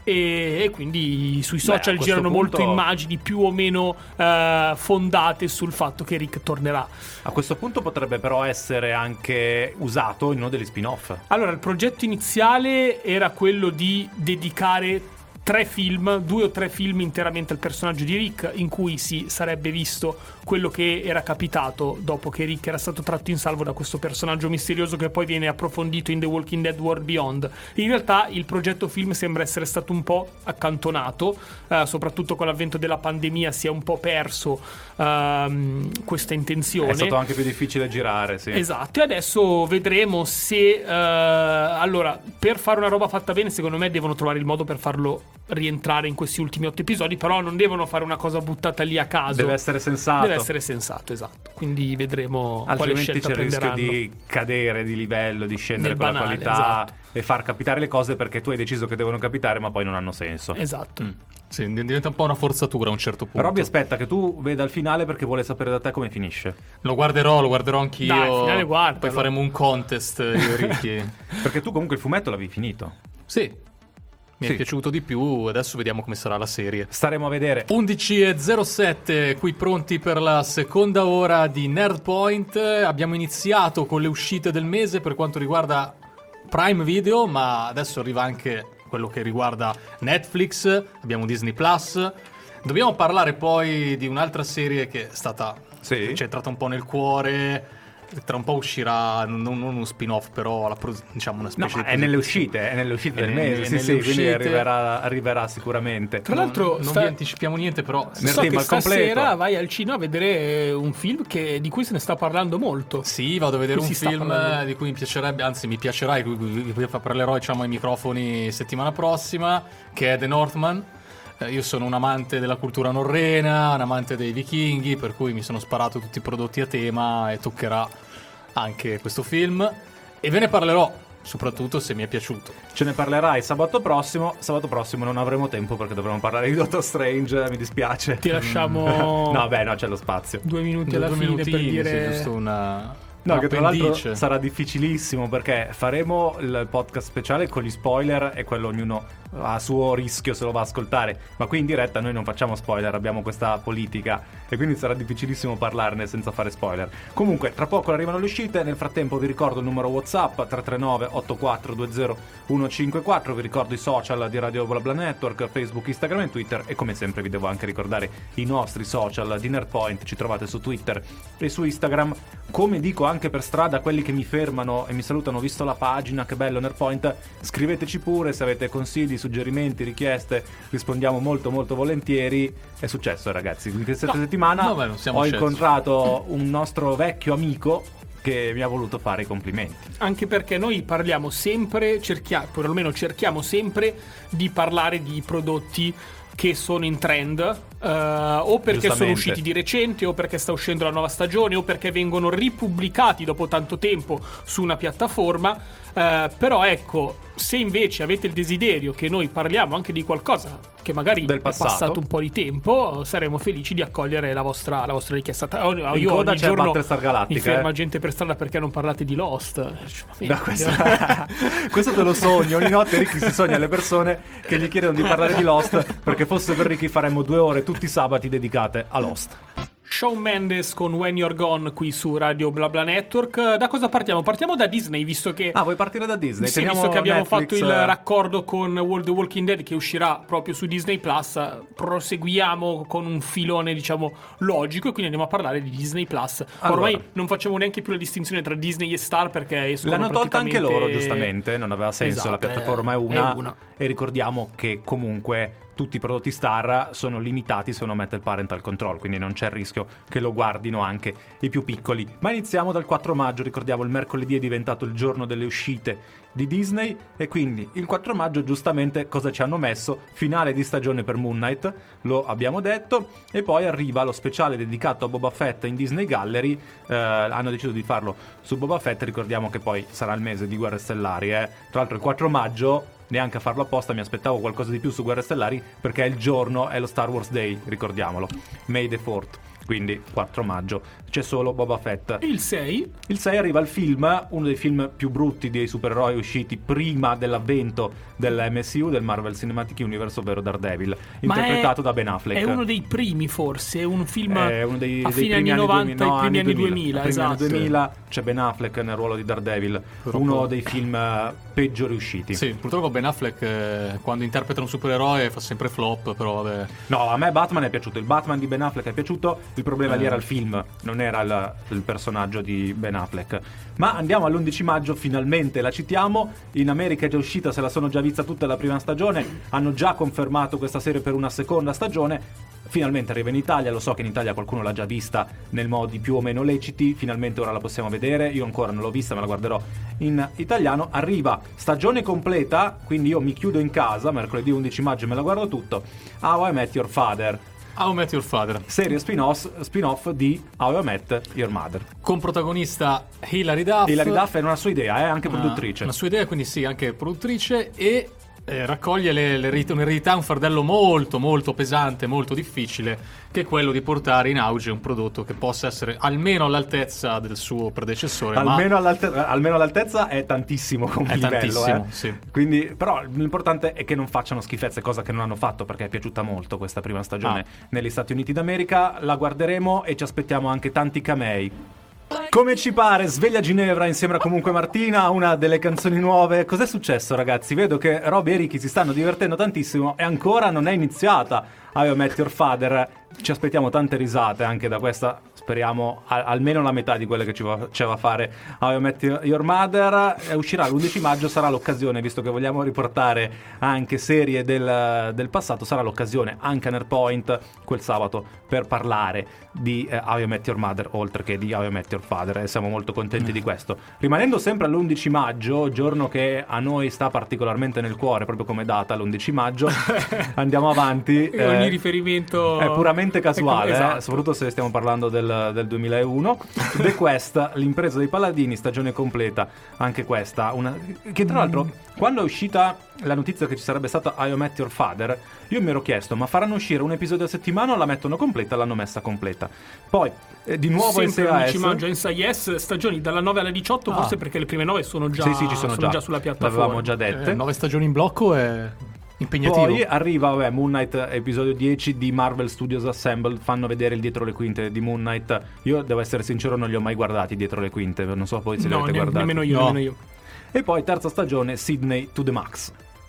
e, e quindi sui Beh, a social questo girano punto- molte immagini più o meno eh, fondate sul fatto che Rick tornerà. A questo punto potrebbe però essere anche usato in uno degli spin-off. Allora, il progetto iniziale era quello di dedicare tre film, due o tre film interamente al personaggio di Rick, in cui si sarebbe visto quello che era capitato dopo che Rick era stato tratto in salvo da questo personaggio misterioso, che poi viene approfondito in The Walking Dead World Beyond. In realtà il progetto film sembra essere stato un po' accantonato, eh, soprattutto con l'avvento della pandemia si è un po' perso ehm, questa intenzione. È stato anche più difficile girare, sì. Esatto, e adesso vedremo se eh, allora, per fare una roba fatta bene, secondo me devono trovare il modo per farlo rientrare in questi ultimi otto episodi, però non devono fare una cosa buttata lì a caso. Deve essere sensato. Deve essere sensato, esatto. Quindi vedremo quale Altrimenti scelta c'è il rischio prenderanno. di cadere di livello, di scendere Nel con banale, la qualità esatto. e far capitare le cose perché tu hai deciso che devono capitare, ma poi non hanno senso. Esatto. Mm. Sì, diventa un po' una forzatura a un certo punto. Robby aspetta che tu veda il finale perché vuole sapere da te come finisce. Lo guarderò, lo guarderò anch'io. Dai, il finale guardalo. Poi faremo un contest, io e Ricky. Perché tu comunque il fumetto l'avevi finito. Sì, mi Sì. è piaciuto di più, adesso vediamo come sarà la serie. Staremo a vedere. undici e zero sette, qui pronti per la seconda ora di Nerdpoint. Abbiamo iniziato con le uscite del mese per quanto riguarda Prime Video, ma adesso arriva anche quello che riguarda Netflix, abbiamo Disney Plus. Dobbiamo parlare poi di un'altra serie che è stata Sì. ci è entrata un po' nel cuore. Tra un po' uscirà, non, non uno spin-off, però la pro- diciamo una No, specie ma di è nelle uscite, è nelle uscite È del nelle- mese, sì, nelle sì, quindi uscite. arriverà, arriverà sicuramente. Tra l'altro, non, non sta- vi anticipiamo niente, però Nel so team che al completo. stasera vai al cinema a vedere un film che, di cui se ne sta parlando molto. sì, vado a vedere Qui un si sta film parlando. eh, di cui mi piacerebbe, anzi mi piacerà, di cui di cui parlerò diciamo ai microfoni settimana prossima, che è The Northman. Eh, io sono un amante della cultura norrena, un amante dei vichinghi, per cui mi sono sparato tutti i prodotti a tema e toccherà anche questo film e ve ne parlerò, soprattutto se mi è piaciuto. Ce ne parlerai sabato prossimo. Sabato prossimo non avremo tempo perché dovremo parlare di Doctor Strange, mi dispiace. Ti lasciamo No, beh, no, c'è lo spazio. due minuti Due alla fine minutini, per sì, dire giusto una, No, che tra l'altro un'appendice. sarà difficilissimo perché faremo il podcast speciale con gli spoiler e quello ognuno a suo rischio se lo va a ascoltare, ma qui in diretta noi non facciamo spoiler, abbiamo questa politica e quindi sarà difficilissimo parlarne senza fare spoiler. Comunque tra poco arrivano le uscite, nel frattempo vi ricordo il numero WhatsApp tre tre nove otto quattro due zero uno cinque quattro, vi ricordo i social di Radio BlaBla Network, Facebook, Instagram e Twitter, e come sempre vi devo anche ricordare i nostri social di Nerdpoint, ci trovate su Twitter e su Instagram. Come dico anche per strada a quelli che mi fermano e mi salutano, visto la pagina, che bello Nerdpoint, scriveteci pure se avete consigli, suggerimenti, richieste, rispondiamo molto molto volentieri. È successo ragazzi, questa No, settimana no, beh, non siamo ho scesi. incontrato un nostro vecchio amico che mi ha voluto fare i complimenti. anche perché noi parliamo sempre, cerchiamo, perlomeno cerchiamo sempre di parlare di prodotti che sono in trend, eh, o perché sono Giustamente. usciti di recente, o perché sta uscendo la nuova stagione, o perché vengono ripubblicati dopo tanto tempo su una piattaforma. Eh, però ecco, se invece avete il desiderio che noi parliamo anche di qualcosa che magari Del è passato. passato un po' di tempo, saremo felici di accogliere la vostra, la vostra richiesta. Io In coda ogni c'è giorno Battlestar Galactica, mi ferma eh. gente per strada perché non parlate di Lost. Da questa- questo te lo sogno, ogni notte Ricky si sogna le persone che gli chiedono di parlare di Lost, perché fosse per Ricky faremmo due ore tutti i sabati dedicate a Lost. Shawn Mendes con When You're Gone qui su Radio BlaBla Network. Da cosa partiamo? Partiamo da Disney, visto che Ah, vuoi partire da Disney? sì, Teniamo visto che abbiamo Netflix, fatto il eh, raccordo con World of Walking Dead che uscirà proprio su Disney Plus, proseguiamo con un filone diciamo logico e quindi andiamo a parlare di Disney Plus. Allora. Ormai non facciamo neanche più la distinzione tra Disney e Star perché escono L'hanno tolta anche praticamente- loro, giustamente, non aveva senso, Esatto, la piattaforma è è- una, è una. e ricordiamo che comunque tutti i prodotti Star sono limitati se uno mette il parental control, quindi non c'è il rischio che lo guardino anche i più piccoli. Ma iniziamo dal quattro maggio, ricordiamo il mercoledì è diventato il giorno delle uscite di Disney e quindi il quattro maggio giustamente cosa ci hanno messo? Finale di stagione per Moon Knight, lo abbiamo detto, e poi arriva lo speciale dedicato a Boba Fett in Disney Gallery. Eh, hanno deciso di farlo su Boba Fett, ricordiamo che poi sarà il mese di Guerre Stellari, eh. Tra l'altro il quattro maggio, neanche a farlo apposta, mi aspettavo qualcosa di più su Guerre Stellari perché è il giorno, è lo Star Wars Day, ricordiamolo, May the fourth, quindi quattro maggio c'è solo Boba Fett. Il sei? Il sei arriva il film, uno dei film più brutti dei supereroi usciti prima dell'avvento dell'M C U, del Marvel Cinematic Universe, ovvero Daredevil, interpretato è, da Ben Affleck. È uno dei primi, forse, è un film è uno dei, a dei fine primi anni novanta duemila, no, e primi anni duemila, duemila, esatto. Primi anni duemila c'è Ben Affleck nel ruolo di Daredevil, uno dei film peggio riusciti. Sì, purtroppo Ben Affleck eh, quando interpreta un supereroe fa sempre flop, però vabbè. No, a me Batman è piaciuto, il Batman di Ben Affleck è piaciuto, il problema eh. lì era il film, non era il, il personaggio di Ben Affleck. Ma andiamo all'undici maggio, finalmente la citiamo, in America è già uscita, se la sono già vista tutta la prima stagione, hanno già confermato questa serie per una seconda stagione, finalmente arriva in Italia, lo so che in Italia qualcuno l'ha già vista nel modi più o meno leciti, finalmente ora la possiamo vedere, io ancora non l'ho vista, me la guarderò in italiano, arriva stagione completa, quindi io mi chiudo in casa, mercoledì undici maggio e me la guardo tutto, How I Met Your Father. How I Met Your Father, serie spin-off, spin-off di How I Met Your Mother, con protagonista Hilary Duff. Hilary Duff è una sua idea, è eh, anche una, produttrice. Una sua idea, quindi sì, anche produttrice, e eh, raccoglie le, le, un'eredità, un fardello molto molto pesante, molto difficile, che è quello di portare in auge un prodotto che possa essere almeno all'altezza del suo predecessore. Almeno, ma... all'altezza, almeno all'altezza è tantissimo come è livello, tantissimo, eh. sì. Quindi, però l'importante è che non facciano schifezze, cosa che non hanno fatto perché è piaciuta molto questa prima stagione ah. negli Stati Uniti d'America. La guarderemo e ci aspettiamo anche tanti camei. Come ci pare, Sveglia Ginevra insieme a Comunque Martina, una delle canzoni nuove. Cos'è successo, ragazzi? Vedo che Roby e Ricky si stanno divertendo tantissimo e ancora non è iniziata How I Met Your Father. Ci aspettiamo tante risate anche da questa, speriamo a- almeno la metà di quelle che ci va, ci va a fare How I Met Your Mother. E uscirà l'undici maggio, sarà l'occasione, visto che vogliamo riportare anche serie del, del passato, sarà l'occasione anche a Nerdpoint quel sabato per parlare di eh, How I Met Your Mother oltre che di How I Met Your Father, e siamo molto contenti mm. di questo. Rimanendo sempre all'undici maggio, giorno che a noi sta particolarmente nel cuore proprio come data, l'undici maggio, andiamo avanti. E ogni eh, riferimento è puramente casuale, esatto. eh, soprattutto se stiamo parlando del, del duemilauno. The Quest, l'impresa dei paladini, stagione completa, anche questa, una, che tra l'altro quando è uscita la notizia che ci sarebbe stata How I Met Your Father, io mi ero chiesto, ma faranno uscire un episodio a settimana o la mettono completa? L'hanno messa completa. Poi eh, di nuovo in sempre undici maggio in S I S, stagioni dalla nove alla diciotto, ah. forse perché le prime nove sono già, sì, sì, ci sono, sono già. già sulla piattaforma, l'avevamo già dette, eh, nove stagioni in blocco è impegnativo. Poi arriva vabbè, Moon Knight episodio dieci di Marvel Studios Assembled, fanno vedere il dietro le quinte di Moon Knight. Io devo essere sincero, non li ho mai guardati dietro le quinte, non so poi se no, li avete ne- guardati. nemmeno io, no. nemmeno io. E poi terza stagione Sydney to the Max,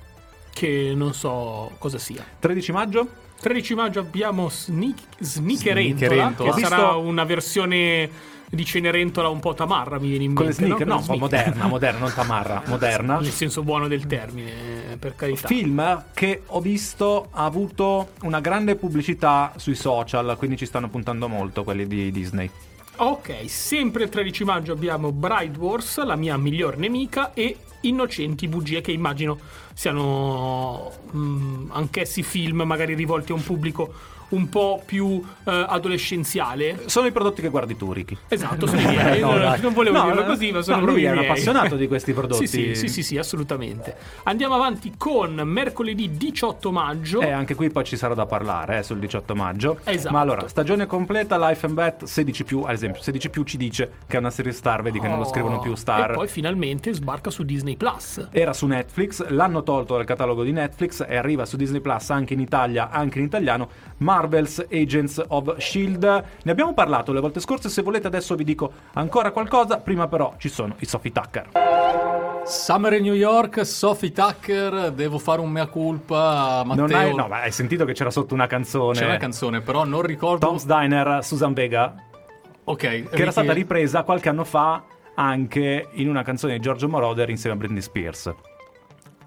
che non so cosa sia. tredici maggio tredici maggio abbiamo Sneak, Sneakerentola, Sneakerentola. che Ho sarà visto- una versione di Cenerentola un po' tamarra, mi viene in con le mente, sneaker, no? no, un po' Sneaker. moderna, moderna, non tamarra, moderna. Nel senso buono del termine, per carità. Film che ho visto ha avuto una grande pubblicità sui social, quindi ci stanno puntando molto quelli di Disney. Ok, sempre il tredici maggio abbiamo Bride Wars, la mia miglior nemica, e Innocenti bugie, che immagino siano mh, anch'essi film magari rivolti a un pubblico un po' più eh, adolescenziale. Sono i prodotti che guardi tu, Ricky. Esatto, sono i miei. No, non, dai. non volevo No, dirlo no, così, ma sono no, proprio lui i è un miei. appassionato di questi prodotti. Sì, sì, sì, sì, sì, assolutamente. Andiamo avanti con mercoledì diciotto maggio. E anche qui poi ci sarà da parlare eh, sul diciotto maggio. Esatto. Ma allora, stagione completa, Life and Bet, sedici più, ad esempio, sedici più ci dice che è una serie Star, vedi che non lo scrivono più Star. E poi finalmente sbarca su Disney Plus. Era su Netflix, l'hanno tolto dal catalogo di Netflix e arriva su Disney Plus anche in Italia, anche in italiano, Marvel's Agents of Shield. Ne abbiamo parlato le volte scorse, se volete adesso vi dico ancora qualcosa, prima però ci sono i Sophie Tucker. Summer in New York, Sophie Tucker, devo fare un mea culpa, Matteo. Non hai, no, ma hai sentito che c'era sotto una canzone? C'è una canzone, però non ricordo. Tom's Diner, Susan Vega, Ok, che era stata ripresa qualche anno fa anche in una canzone di Giorgio Moroder insieme a Britney Spears.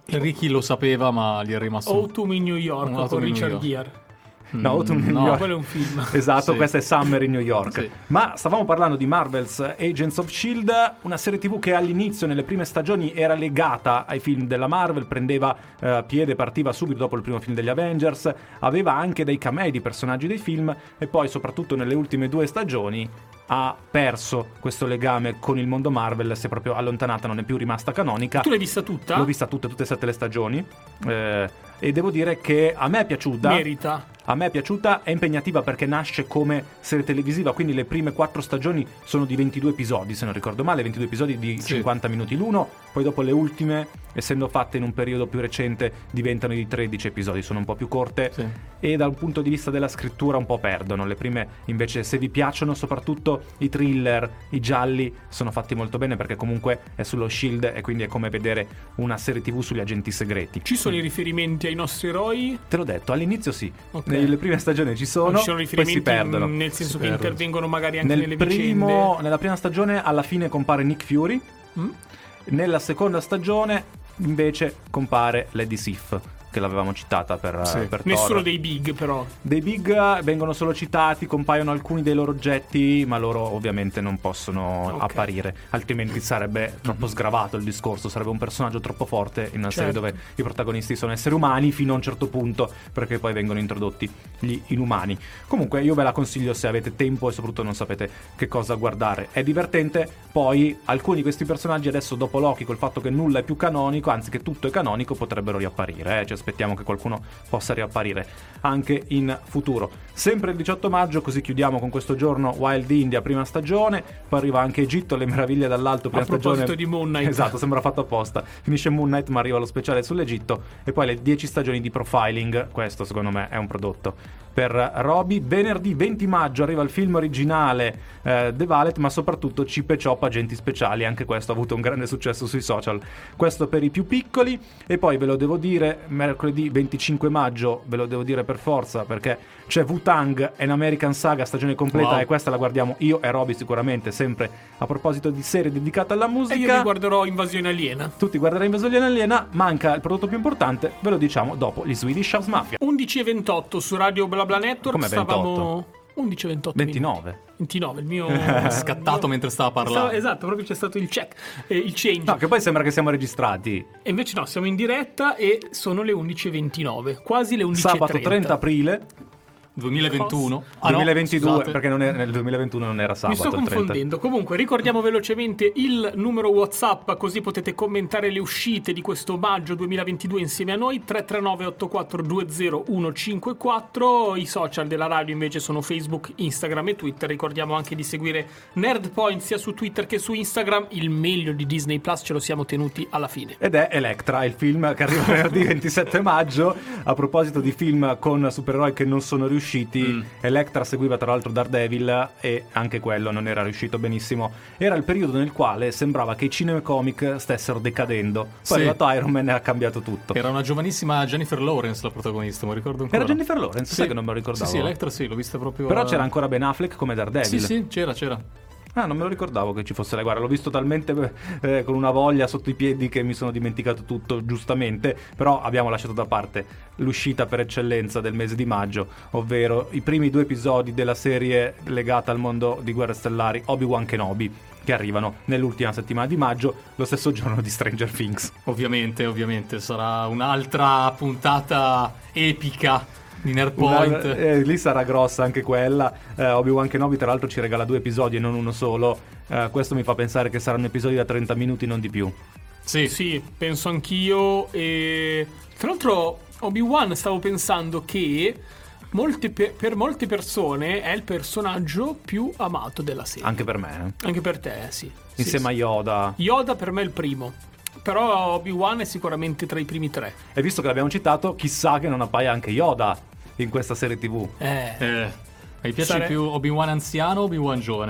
Ricky lo sapeva, ma gli è rimasto Autumn in New York Autumn con in New Richard York. Gere. No, Autumn in no, New York. Quello è un film. Esatto, Sì. questa è Summer in New York. Sì. Ma stavamo parlando di Marvel's Agents of Shield, una serie tivù che all'inizio, nelle prime stagioni, era legata ai film della Marvel, prendeva eh, piede, partiva subito dopo il primo film degli Avengers, aveva anche dei camei di personaggi dei film e poi, soprattutto nelle ultime due stagioni, ha perso questo legame con il mondo Marvel, si è proprio allontanata, non è più rimasta canonica. Tu l'hai vista tutta? L'ho vista tutte, tutte e sette le stagioni eh, e devo dire che a me è piaciuta. Merita. A me è piaciuta, è impegnativa perché nasce come serie televisiva, quindi le prime quattro stagioni sono di ventidue episodi, se non ricordo male, ventidue episodi di Sì. cinquanta minuti l'uno, poi dopo le ultime, essendo fatte in un periodo più recente, diventano di tredici episodi, sono un po' più corte Sì. e dal punto di vista della scrittura un po' perdono. Le prime invece, se vi piacciono soprattutto i thriller, i gialli, sono fatti molto bene perché comunque è sullo Shield e quindi è come vedere una serie tivù sugli agenti segreti. Ci sono i riferimenti ai nostri eroi? Te l'ho detto, all'inizio sì, Ok. nelle prime stagioni ci sono, Non ci sono poi si riferimenti perdono. mh, nel senso Si che perdono. intervengono magari anche Nel nelle primo, vicende. nella prima stagione alla fine compare Nick Fury, Mm? nella seconda stagione invece compare Lady Sif, che l'avevamo citata per, Sì. per Nessuno Thor. dei big però. Dei big vengono solo citati, compaiono alcuni dei loro oggetti, ma loro ovviamente non possono Ok. apparire, altrimenti sarebbe troppo sgravato il discorso, sarebbe un personaggio troppo forte in una serie Certo. dove i protagonisti sono esseri umani fino a un certo punto, perché poi vengono introdotti gli inumani. Comunque io ve la consiglio se avete tempo e soprattutto non sapete che cosa guardare. È divertente, poi alcuni di questi personaggi adesso dopo Loki, col fatto che nulla è più canonico, anzi che tutto è canonico, potrebbero riapparire, eh? Ci aspettiamo che qualcuno possa riapparire anche in futuro. Sempre il diciotto maggio, così chiudiamo con questo giorno, Wild India, prima stagione, poi arriva anche Egitto, le meraviglie dall'alto, prima A proposito stagione. di Moon Knight. Esatto, sembra fatto apposta. Finisce Moon Knight, ma arriva lo speciale sull'Egitto e poi le dieci stagioni di profiling. Questo secondo me è un prodotto per Roby. Venerdì venti maggio arriva il film originale eh, The Valet, ma soprattutto Chip e Chop Agenti Speciali, anche questo ha avuto un grande successo sui social. Questo per i più piccoli. E poi ve lo devo dire, mercoledì venticinque maggio, ve lo devo dire per forza, perché c'è Wu-Tang and American Saga stagione completa. Wow. E questa la guardiamo io e Roby sicuramente, sempre a proposito di serie dedicate alla E io musica. mi guarderò Invasione Aliena. Tutti guarderai Invasione Aliena, manca il prodotto più importante, ve lo diciamo dopo gli Swedish House Mafia. undici e ventotto su Radio BlaBla Network. Come stavamo undici e ventotto ventinove. ventinove, il mio scattato mentre stava parlando. Stavo- esatto, proprio c'è stato il check, eh, il change. No, che poi sembra che siamo registrati. E invece no, siamo in diretta e sono le undici e ventinove, quasi le undici e trenta. Sabato trenta aprile duemilaventuno. Ah, no, duemilaventidue, scusate. perché non era, nel duemilaventuno non era Mi sabato. sto il trenta. confondendo. Comunque, ricordiamo velocemente il numero WhatsApp, così potete commentare le uscite di questo maggio duemilaventidue insieme a noi. tre tre nove otto quattro due zero uno cinque quattro. I social della radio invece sono Facebook, Instagram e Twitter. Ricordiamo anche di seguire Nerdpoint sia su Twitter che su Instagram. Il meglio di Disney Plus ce lo siamo tenuti alla fine. Ed è Electra, il film che arriva venerdì ventisette maggio. A proposito di film con supereroi che non sono riusciti, Mm. Electra seguiva tra l'altro Daredevil e anche quello non era riuscito benissimo. Era il periodo nel quale sembrava che i cinecomic stessero decadendo. Poi Sì. è arrivato Iron Man e ha cambiato tutto. Era una giovanissima Jennifer Lawrence la protagonista, mi ricordo ancora. Era Jennifer Lawrence, sai che non me lo ricordavo. Sì, sì, Electra sì, l'ho vista proprio. Però eh, c'era ancora Ben Affleck come Daredevil. Sì, sì, c'era, c'era. Ah, non me lo ricordavo che ci fosse lei. Guarda, l'ho visto talmente eh, con una voglia sotto i piedi che mi sono dimenticato tutto, giustamente. Però abbiamo lasciato da parte l'uscita per eccellenza del mese di maggio, ovvero i primi due episodi della serie legata al mondo di Guerre Stellari, Obi-Wan Kenobi, che arrivano nell'ultima settimana di maggio, lo stesso giorno di Stranger Things. Ovviamente, ovviamente, sarà un'altra puntata epica di Una- Nerdpoint. eh, lì sarà grossa anche quella. eh, Obi-Wan Kenobi tra l'altro ci regala due episodi e non uno solo. Eh, questo mi fa pensare che saranno episodi da trenta minuti, non di più. Sì, Sì, penso anch'io. E tra l'altro, Obi-Wan, stavo pensando che molte pe- per molte persone è il personaggio più amato della serie. Anche per me, eh. Anche per te, sì. Sì, Insieme sì. a Yoda. Yoda per me è il primo. Però Obi-Wan è sicuramente tra i primi tre. E visto che l'abbiamo citato, chissà che non appaia anche Yoda in questa serie tivù. Eh. Eh, mi piace Sare- più Obi-Wan anziano o Obi-Wan giovane?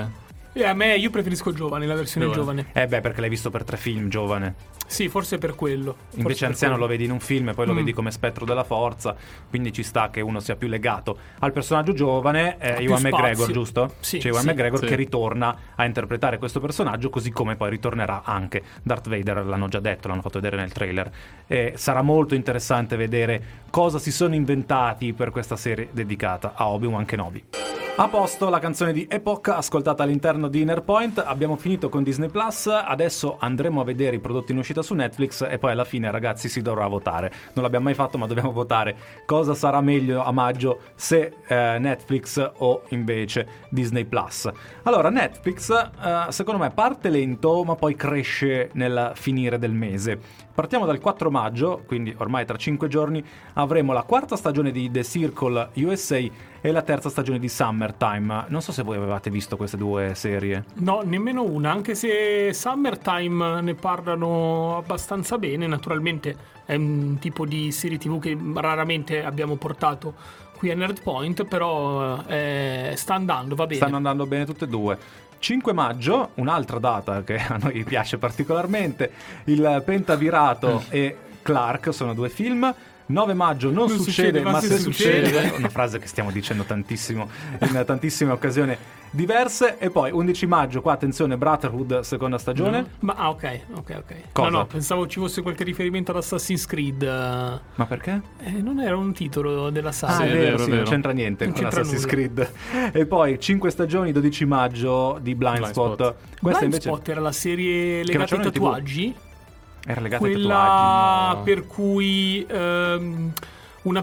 E a me io preferisco giovane, la versione giovane. giovane. Eh beh, perché l'hai visto per tre film, giovane. Sì, forse per quello. Forse Invece per anziano quello. lo vedi in un film e poi lo Mm. vedi come spettro della forza, quindi ci sta che uno sia più legato al personaggio giovane. eh, più Ewan spazio. McGregor, giusto? Sì, C'è Ewan sì. McGregor Sì. che ritorna a interpretare questo personaggio, così come poi ritornerà anche Darth Vader, l'hanno già detto, l'hanno fatto vedere nel trailer. E sarà molto interessante vedere cosa si sono inventati per questa serie dedicata a Obi-Wan Kenobi. A posto la canzone di Epoch ascoltata all'interno di Inner Point. Abbiamo finito con Disney Plus, adesso andremo a vedere i prodotti in uscita su Netflix e poi alla fine, ragazzi, si dovrà votare. Non l'abbiamo mai fatto, ma dobbiamo votare cosa sarà meglio a maggio, se eh, Netflix o invece Disney Plus. Allora, Netflix eh, secondo me parte lento ma poi cresce nel finire del mese. Partiamo dal quattro maggio, quindi ormai tra cinque giorni avremo la quarta stagione di The Circle U S A e la terza stagione di Summertime. Non so se voi avevate visto queste due serie. No, nemmeno una, anche se Summertime ne parlano abbastanza bene. Naturalmente è un tipo di serie tv che raramente abbiamo portato qui a Nerdpoint, però eh, sta andando, va bene. Stanno andando bene tutte e due. cinque maggio, un'altra data che a noi piace particolarmente, il Pentavirato e Clark sono due film. nove maggio non, Non succede, succede, ma, ma se se succede, succede. una frase che stiamo dicendo tantissimo in tantissime occasioni diverse. E poi undici maggio, qua attenzione, Brotherhood seconda stagione. Ma ah, ok, ok, ok. Cosa? No, no, pensavo ci fosse qualche riferimento ad Assassin's Creed. eh, Ma perché? Eh, non era un titolo della saga. Ah, Sì, è è vero, vero, sì, è non vero. c'entra niente Non con c'entra Assassin's nulla. Creed. E poi cinque stagioni, dodici maggio di Blindspot. Blindspot. Questa Blind invece Spot era la serie legata ai facevano in tivù. tatuaggi. era legata ai Quella tatuaggi. no? per cui ehm, una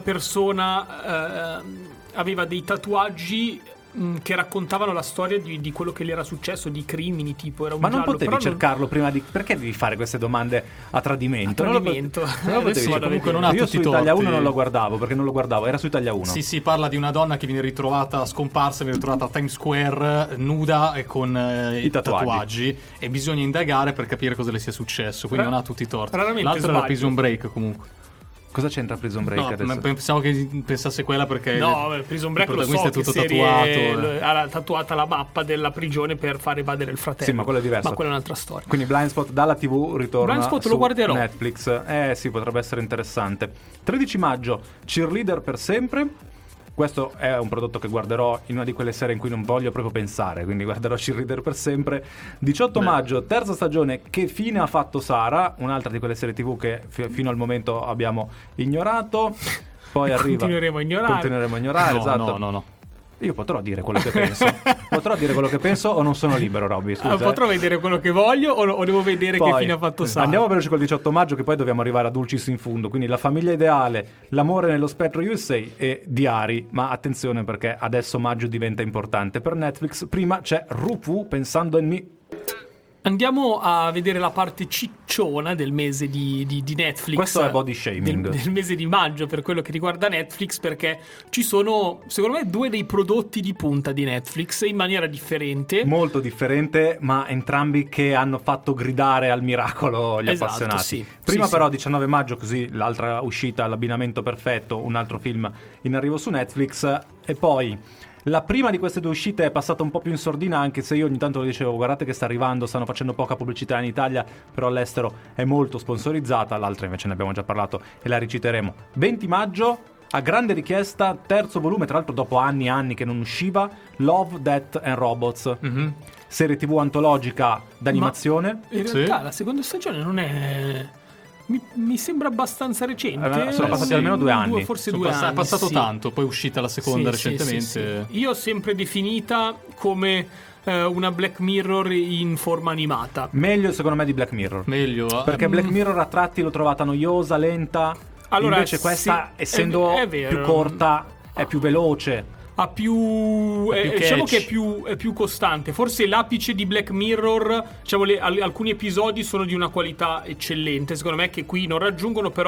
persona ehm, aveva dei tatuaggi mh, che raccontavano la storia di, di quello che le era successo, di crimini, tipo era un Ma non giallo, potevi però non- cercarlo prima di... Perché devi fare queste domande a tradimento? A Non lo tradimento. potevi- non lo Adesso potevi vado a cercare. comunque non ha Io tutti su i Italia torti. uno non lo guardavo, perché non lo guardavo, era su Italia uno. Sì, sì, parla di una donna che viene ritrovata scomparsa, viene ritrovata a Times Square, nuda e con eh, I tatuaggi. e bisogna indagare per capire cosa le sia successo, quindi Ra- non ha tutti i torti. raramente L'altro era sbaglio. Prison Break comunque. Cosa c'entra Prison Break No, adesso? ma pensavo che pensasse quella perché No, beh, Prison Break il lo so protagonista che è tutto serie tatuato. eh. ha tatuata la mappa della prigione per far evadere il fratello. Sì, ma quello è diverso. Ma quella è un'altra storia. Quindi Blindspot dalla tivù ritorna Blindspot su lo guarderò. Netflix. Eh sì, potrebbe essere interessante. tredici maggio, Cheerleader per sempre. Questo è un prodotto che guarderò in una di quelle serie in cui non voglio proprio pensare, quindi guarderò Cheerleader per sempre. diciotto maggio, terza stagione, Che fine ha fatto Sara, un'altra di quelle serie tv che fi- fino al momento abbiamo ignorato. Poi arriva Continueremo a ignorare. Continueremo a ignorare, No, esatto. no, no, no. Io potrò dire quello che penso. Potrò dire quello che penso o non sono libero, Robby? Scusa. Ah, potrò vedere quello che voglio o, o devo vedere Poi, che fine ha fatto Sara? Andiamo veloci col diciotto maggio, che poi dobbiamo arrivare a Dulcis in Fundo. Quindi La famiglia ideale, L'amore nello spettro U S A e Diari. Ma attenzione, perché adesso maggio diventa importante per Netflix. Prima c'è Rupu, Pensando in Me. Andiamo a vedere la parte cicciona del mese di, di, di Netflix. Questo è body shaming. Del, del mese di maggio per quello che riguarda Netflix, perché ci sono, secondo me, due dei prodotti di punta di Netflix in maniera differente. Molto differente, ma entrambi che hanno fatto gridare al miracolo gli Esatto, appassionati. sì. Prima Sì, però sì. diciannove maggio, così l'altra uscita, L'abbinamento perfetto, un altro film in arrivo su Netflix. E poi la prima di queste due uscite è passata un po' più in sordina, anche se io ogni tanto lo dicevo, guardate che sta arrivando, stanno facendo poca pubblicità in Italia, però all'estero è molto sponsorizzata. L'altra invece ne abbiamo già parlato e la riciteremo. venti maggio, a grande richiesta, terzo volume, tra l'altro dopo anni e anni che non usciva, Love, Death and Robots. Mhm. Serie tv antologica d'animazione. In Sì. realtà la seconda stagione non è... Mi, mi sembra abbastanza recente. Eh, sono passati Sì, almeno due anni. forse Sono due pass- anni. è passato sì. tanto, poi è uscita la seconda Sì, sì, recentemente. sì, sì. Io ho sempre definita come eh, una Black Mirror in forma animata. Meglio secondo me di Black Mirror. Meglio. eh. Perché Black Mirror a tratti l'ho trovata noiosa, lenta. Allora, Invece questa, sì, essendo è- è vero. più corta, è più veloce. Ha più, È eh, più diciamo catch. che è più, è più costante. Forse l'apice di Black Mirror, diciamo le- al- alcuni episodi sono di una qualità eccellente, secondo me, che qui non raggiungono, però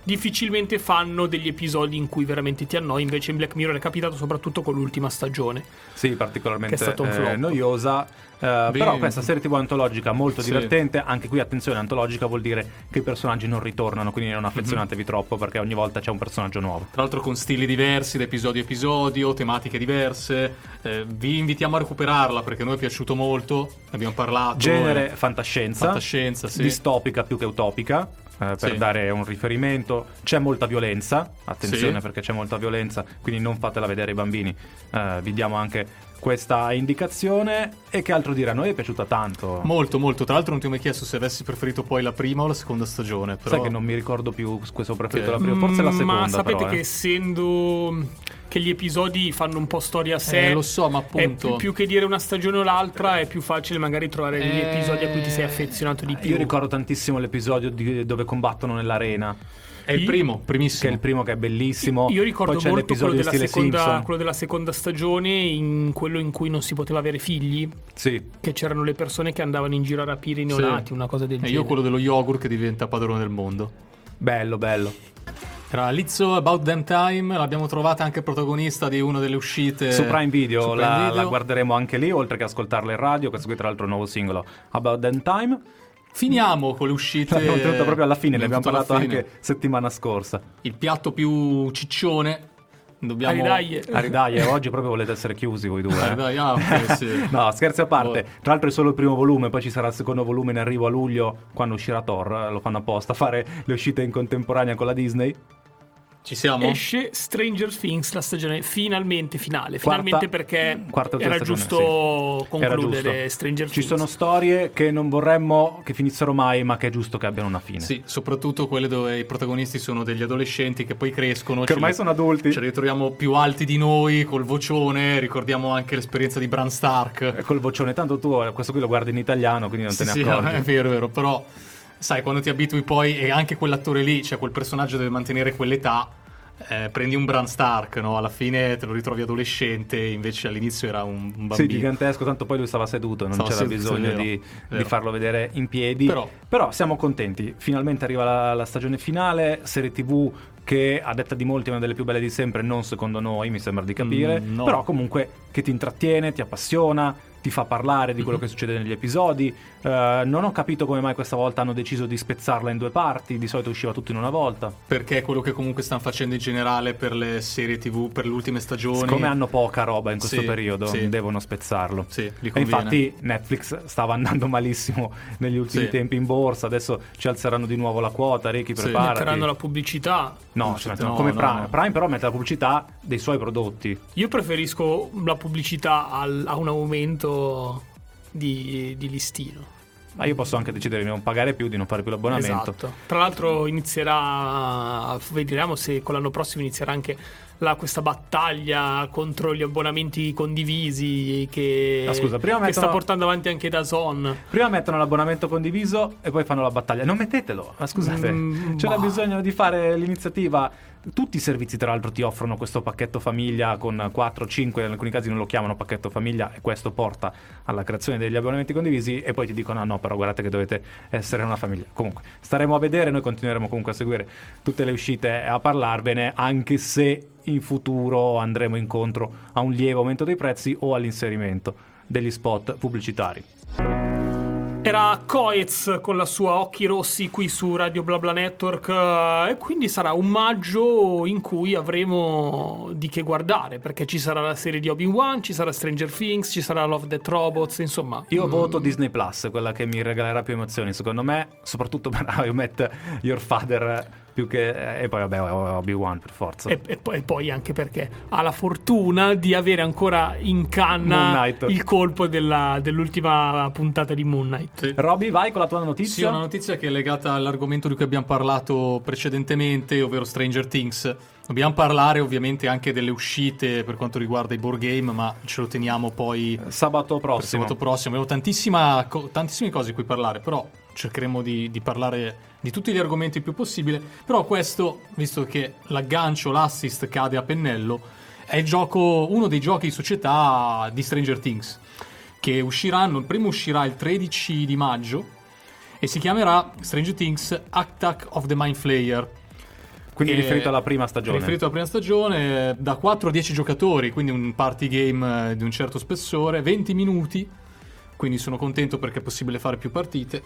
difficilmente fanno degli episodi in cui veramente ti annoi. Invece in Black Mirror è capitato soprattutto con l'ultima stagione, Sì, particolarmente che è stato un eh, flop. noiosa. eh, però questa serie tv antologica molto Sì. divertente. Anche qui attenzione, antologica vuol dire che i personaggi non ritornano, quindi non affezionatevi Mhm. troppo, perché ogni volta c'è un personaggio nuovo. Tra l'altro con stili diversi, da episodio a episodio, tematiche diverse. Eh, vi invitiamo a recuperarla perché a noi è piaciuto molto, ne abbiamo parlato. Genere eh, fantascienza, fantascienza, sì. distopica più che utopica, eh, per Sì. dare un riferimento. C'è molta violenza, attenzione, Sì. perché c'è molta violenza, quindi non fatela vedere ai bambini. Eh, vi diamo anche questa indicazione. E che altro dire? A noi è piaciuta tanto. Molto, molto. Tra l'altro non ti ho mai chiesto se avessi preferito poi la prima o la seconda stagione. Però... Sai che non mi ricordo più se ho preferito Che- la prima, forse la Mm, seconda. Ma sapete però, che eh. essendo che gli episodi fanno un po' storia a sé, Eh, lo so, ma è appunto... più, più che dire una stagione o l'altra, è più facile magari trovare degli Eh, episodi a cui ti sei affezionato di più. Io ricordo tantissimo l'episodio di- dove combattono nell'arena, È il primo, primissimo. che è il primo, che è bellissimo. Io ricordo Poi c'è molto quello l'episodio della, stile seconda, Simpson. quello della seconda stagione, in quello in cui non si poteva avere figli, Sì. che c'erano le persone che andavano in giro a rapire i neonati, Sì. una cosa del E genere. io quello dello yogurt che diventa padrone del mondo. Bello, bello. Era Lizzo About Damn Time, l'abbiamo trovata anche protagonista di una delle uscite Su Prime Video, su Prime la, Video. la guarderemo anche lì, oltre che ascoltarla in radio. Questo qui tra l'altro è un nuovo singolo, About That Time. Finiamo con le uscite. L'abbiamo tenuto proprio alla fine, ne abbiamo tenuto alla parlato fine. anche settimana scorsa. Il piatto più ciccione. Dobbiamo... Aridaglie. Aridaglie, oggi proprio volete essere chiusi voi due. eh? Aridaglie, ah, ok, sì. No, scherzi a parte. Boh. Tra l'altro è solo il primo volume, poi ci sarà il secondo volume in arrivo a luglio, quando uscirà Thor. eh, Lo fanno apposta a fare le uscite in contemporanea con la Disney. Ci siamo? Esce Stranger Things, la stagione finalmente finale. Quarta- Finalmente perché quarta o era terza giusto stagione, sì. Era concludere giusto. Stranger Ci Things. sono storie che non vorremmo che finissero mai, ma che è giusto che abbiano una fine. Sì, soprattutto quelle dove i protagonisti sono degli adolescenti che poi crescono. Che ce ormai li- sono adulti. Ce li ritroviamo più alti di noi, col vocione. Ricordiamo anche l'esperienza di Bran Stark. Eh, Col vocione, tanto tu eh, questo qui lo guardi in italiano, quindi non Sì, te sì, ne accorgi. è vero, è vero, però sai, quando ti abitui poi, e anche quell'attore lì, cioè quel personaggio deve mantenere quell'età, eh, prendi un Bran Stark, no? Alla fine te lo ritrovi adolescente, invece all'inizio era un, un Sì, bambino. gigantesco, tanto poi lui stava seduto, non Stava c'era seduto, bisogno vero, di, vero. di farlo vedere in piedi. Però- Però siamo contenti, finalmente arriva la, la stagione finale, serie tv che a detta di molti è una delle più belle di sempre, non secondo noi, mi sembra di capire, Mm, no. però comunque che ti intrattiene, ti appassiona, ti fa parlare di quello che succede negli episodi. Eh, non ho capito come mai questa volta hanno deciso di spezzarla in due parti, di solito usciva tutto in una volta. Perché è quello che comunque stanno facendo in generale per le serie tv, per le ultime stagioni. Siccome hanno poca roba in questo Sì, periodo, sì. devono spezzarlo. Sì, gli E conviene. infatti Netflix stava andando malissimo negli ultimi Sì. tempi in borsa, adesso ci alzeranno di nuovo la quota, Ricky, Sì. preparati. Metteranno la pubblicità. No, ci mettono No, come no, Prime. no. Prime però mette la pubblicità dei suoi prodotti. Io preferisco la pubblicità al- a un aumento di, di listino. Ma io posso anche decidere di non pagare più, di non fare più l'abbonamento. Esatto. Tra l'altro inizierà, vedremo se con l'anno prossimo inizierà anche la- questa battaglia contro gli abbonamenti condivisi che, Ah, scusa, prima che mettono- sta portando avanti anche DAZN. Prima mettono l'abbonamento condiviso e poi fanno la battaglia. Non mettetelo, ma scusate, Mm, c'era bah. bisogno di fare l'iniziativa. Tutti i servizi tra l'altro ti offrono questo pacchetto famiglia con quattro cinque, in alcuni casi non lo chiamano pacchetto famiglia e questo porta alla creazione degli abbonamenti condivisi e poi ti dicono ah no, però guardate che dovete essere una famiglia. Comunque staremo a vedere, noi continueremo comunque a seguire tutte le uscite e a parlarvene, anche se in futuro andremo incontro a un lieve aumento dei prezzi o all'inserimento degli spot pubblicitari. Era Coez con la sua Occhi Rossi qui su Radio BlaBla Network, eh, e quindi sarà un maggio in cui avremo di che guardare, perché ci sarà la serie di Obi-Wan, ci sarà Stranger Things, ci sarà Love, Death Robots, insomma. Io mm, voto Disney Plus, quella che mi regalerà più emozioni, secondo me, soprattutto per How I Met Your Father, più che... e poi vabbè, Obi-Wan per forza. E, e poi, e poi anche perché ha la fortuna di avere ancora in Moon canna Knight. il colpo della- dell'ultima puntata di Moon Knight. Sì. Robby, vai con la tua Sì, notizia. una notizia che è legata all'argomento di cui abbiamo parlato precedentemente, ovvero Stranger Things. Dobbiamo parlare ovviamente anche delle uscite per quanto riguarda i board game, ma ce lo teniamo poi Sabato per prossimo. sabato prossimo. Avevo tantissima co- tantissime cose di cui parlare, però cercheremo di, di parlare di tutti gli argomenti il più possibile. Però questo, visto che l'aggancio, l'assist cade a pennello, è il gioco, uno dei giochi di società di Stranger Things, che usciranno, il primo uscirà il tredici di maggio e si chiamerà Stranger Things Attack of the Mind Flayer. Quindi E- riferito alla prima stagione. Riferito alla prima stagione, da quattro a dieci giocatori, quindi un party game eh, di un certo spessore, venti minuti, quindi sono contento perché è possibile fare più partite.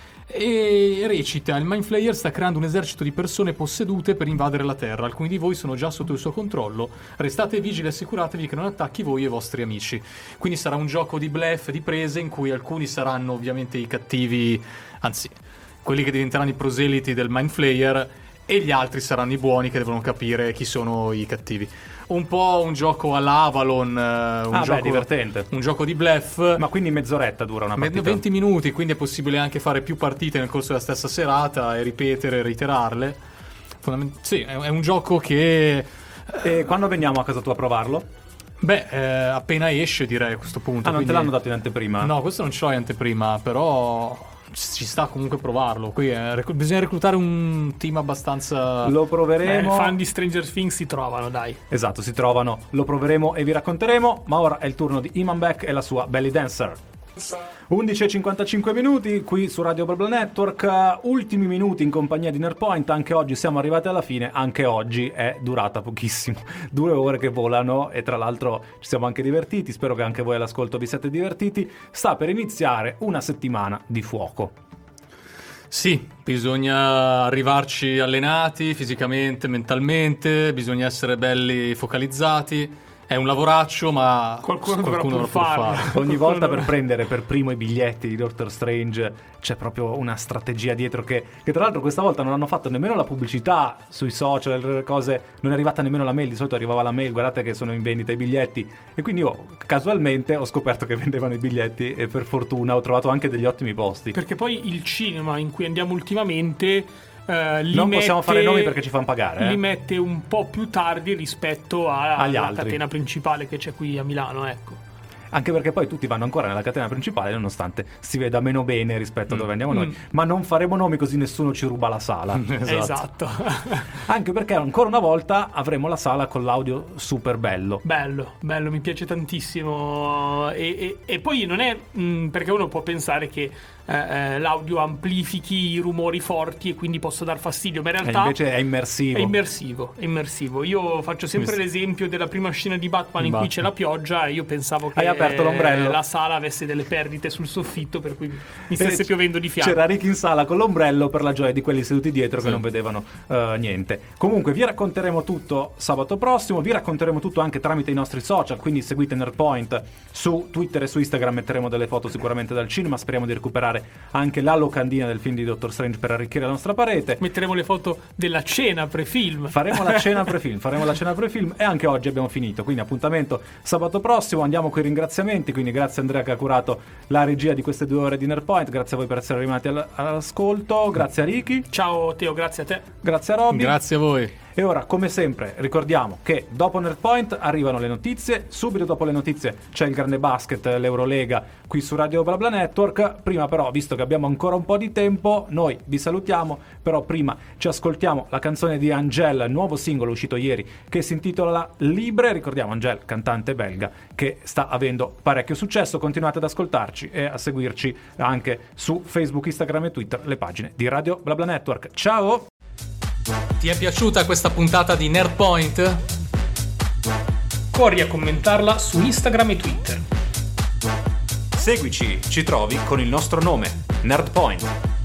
E recita: il Mind Flayer sta creando un esercito di persone possedute per invadere la Terra. Alcuni di voi sono già sotto il suo controllo. Restate vigili e assicuratevi che non attacchi voi e i vostri amici. Quindi sarà un gioco di bluff, di prese, in cui alcuni saranno ovviamente i cattivi, anzi, quelli che diventeranno i proseliti del Mind Flayer, e gli altri saranno i buoni che devono capire chi sono i cattivi. Un po' un gioco alla Avalon, eh, un, Ah, beh, gioco, divertente. un gioco di bluff. Ma quindi mezz'oretta dura una Me- partita? venti minuti, quindi è possibile anche fare più partite nel corso della stessa serata e ripetere, reiterarle. Fondament- sì, è, è un gioco che... E quando veniamo a casa tua a provarlo? Beh, eh, appena esce direi a questo punto. Ah, non quindi- te l'hanno dato in anteprima? No, questo non ce l'ho in anteprima, però ci sta comunque provarlo. Qui è rec- bisogna reclutare un team abbastanza... Lo Eh, proveremo. fan di Stranger Things si trovano, dai. Esatto, si trovano, lo proveremo e vi racconteremo. Ma ora è il turno di Iman Beck e la sua Belly Dancer. undici e cinquantacinque minuti qui su Radio BlaBla Network, uh, ultimi minuti in compagnia di Nerdpoint. Anche oggi siamo arrivati alla fine, anche oggi è durata pochissimo, due ore che volano, e tra l'altro ci siamo anche divertiti. Spero che anche voi all'ascolto vi siate divertiti. Sta per iniziare una settimana di fuoco. Sì, bisogna arrivarci allenati fisicamente, mentalmente, bisogna essere belli focalizzati. È un lavoraccio, ma Qualcuno dovrà pur dovrà pur farlo. farlo. Ogni volta per prendere per primo i biglietti di Doctor Strange c'è proprio una strategia dietro che, che tra l'altro questa volta non hanno fatto nemmeno la pubblicità sui social, le cose, non è arrivata nemmeno la mail. Di solito arrivava la mail: guardate che sono in vendita i biglietti. E quindi io casualmente ho scoperto che vendevano i biglietti e per fortuna ho trovato anche degli ottimi posti. Perché poi il cinema in cui andiamo ultimamente eh, li Non mette, possiamo fare nomi perché ci fanno pagare, eh. li mette un po' più tardi rispetto a- Agli alla altri. catena principale che c'è qui a Milano, ecco. Anche perché poi tutti vanno ancora nella catena principale, nonostante si veda meno bene rispetto a dove andiamo noi. Mm. Ma non faremo nomi così nessuno ci ruba la sala. Esatto. Anche perché ancora una volta avremo la sala con l'audio super bello. Bello, bello, mi piace tantissimo. E, e- e poi non è mh, perché uno può pensare che eh, eh, l'audio amplifichi i rumori forti e quindi possa dar fastidio, ma in E realtà invece è immersivo. è immersivo, è immersivo. Io faccio sempre Mi- l'esempio della prima scena di Batman in cui Batman. c'è la pioggia e io pensavo che Hai aperto l'ombrello. la sala avesse delle perdite sul soffitto, per cui mi E stesse c- piovendo di fianco. C'era Ricky in sala con l'ombrello per la gioia di quelli seduti dietro che Sì. non vedevano eh, niente. Comunque vi racconteremo tutto sabato prossimo, vi racconteremo tutto anche tramite i nostri social, quindi seguite Nerdpoint su Twitter e su Instagram, metteremo delle foto sicuramente dal cinema, speriamo di recuperare anche la locandina del film di Doctor Strange per arricchire la nostra parete. Metteremo le foto della cena pre-film. Faremo la cena pre-film, faremo la cena pre-film e anche oggi abbiamo finito, quindi appuntamento sabato prossimo. Andiamo con i ringraziamenti, quindi grazie a Andrea che ha curato la regia di queste due ore di Nerdpoint, grazie a voi per essere rimasti all- all'ascolto, grazie a Ricky, Ciao Teo, grazie a te. grazie a Robby. Grazie a voi. E ora, come sempre, ricordiamo che dopo Nerdpoint arrivano le notizie, subito dopo le notizie c'è il grande basket, l'Eurolega, qui su Radio BlaBla Network. Prima però, visto che abbiamo ancora un po' di tempo, noi vi salutiamo, però prima ci ascoltiamo la canzone di Angèle, il nuovo singolo uscito ieri, che si intitola Libre. Ricordiamo Angèle, cantante belga, che sta avendo parecchio successo. Continuate ad ascoltarci e a seguirci anche su Facebook, Instagram e Twitter, le pagine di Radio BlaBla Network. Ciao! Ti è piaciuta questa puntata di Nerdpoint? Corri a commentarla su Instagram e Twitter. Seguici, ci trovi con il nostro nome, Nerdpoint.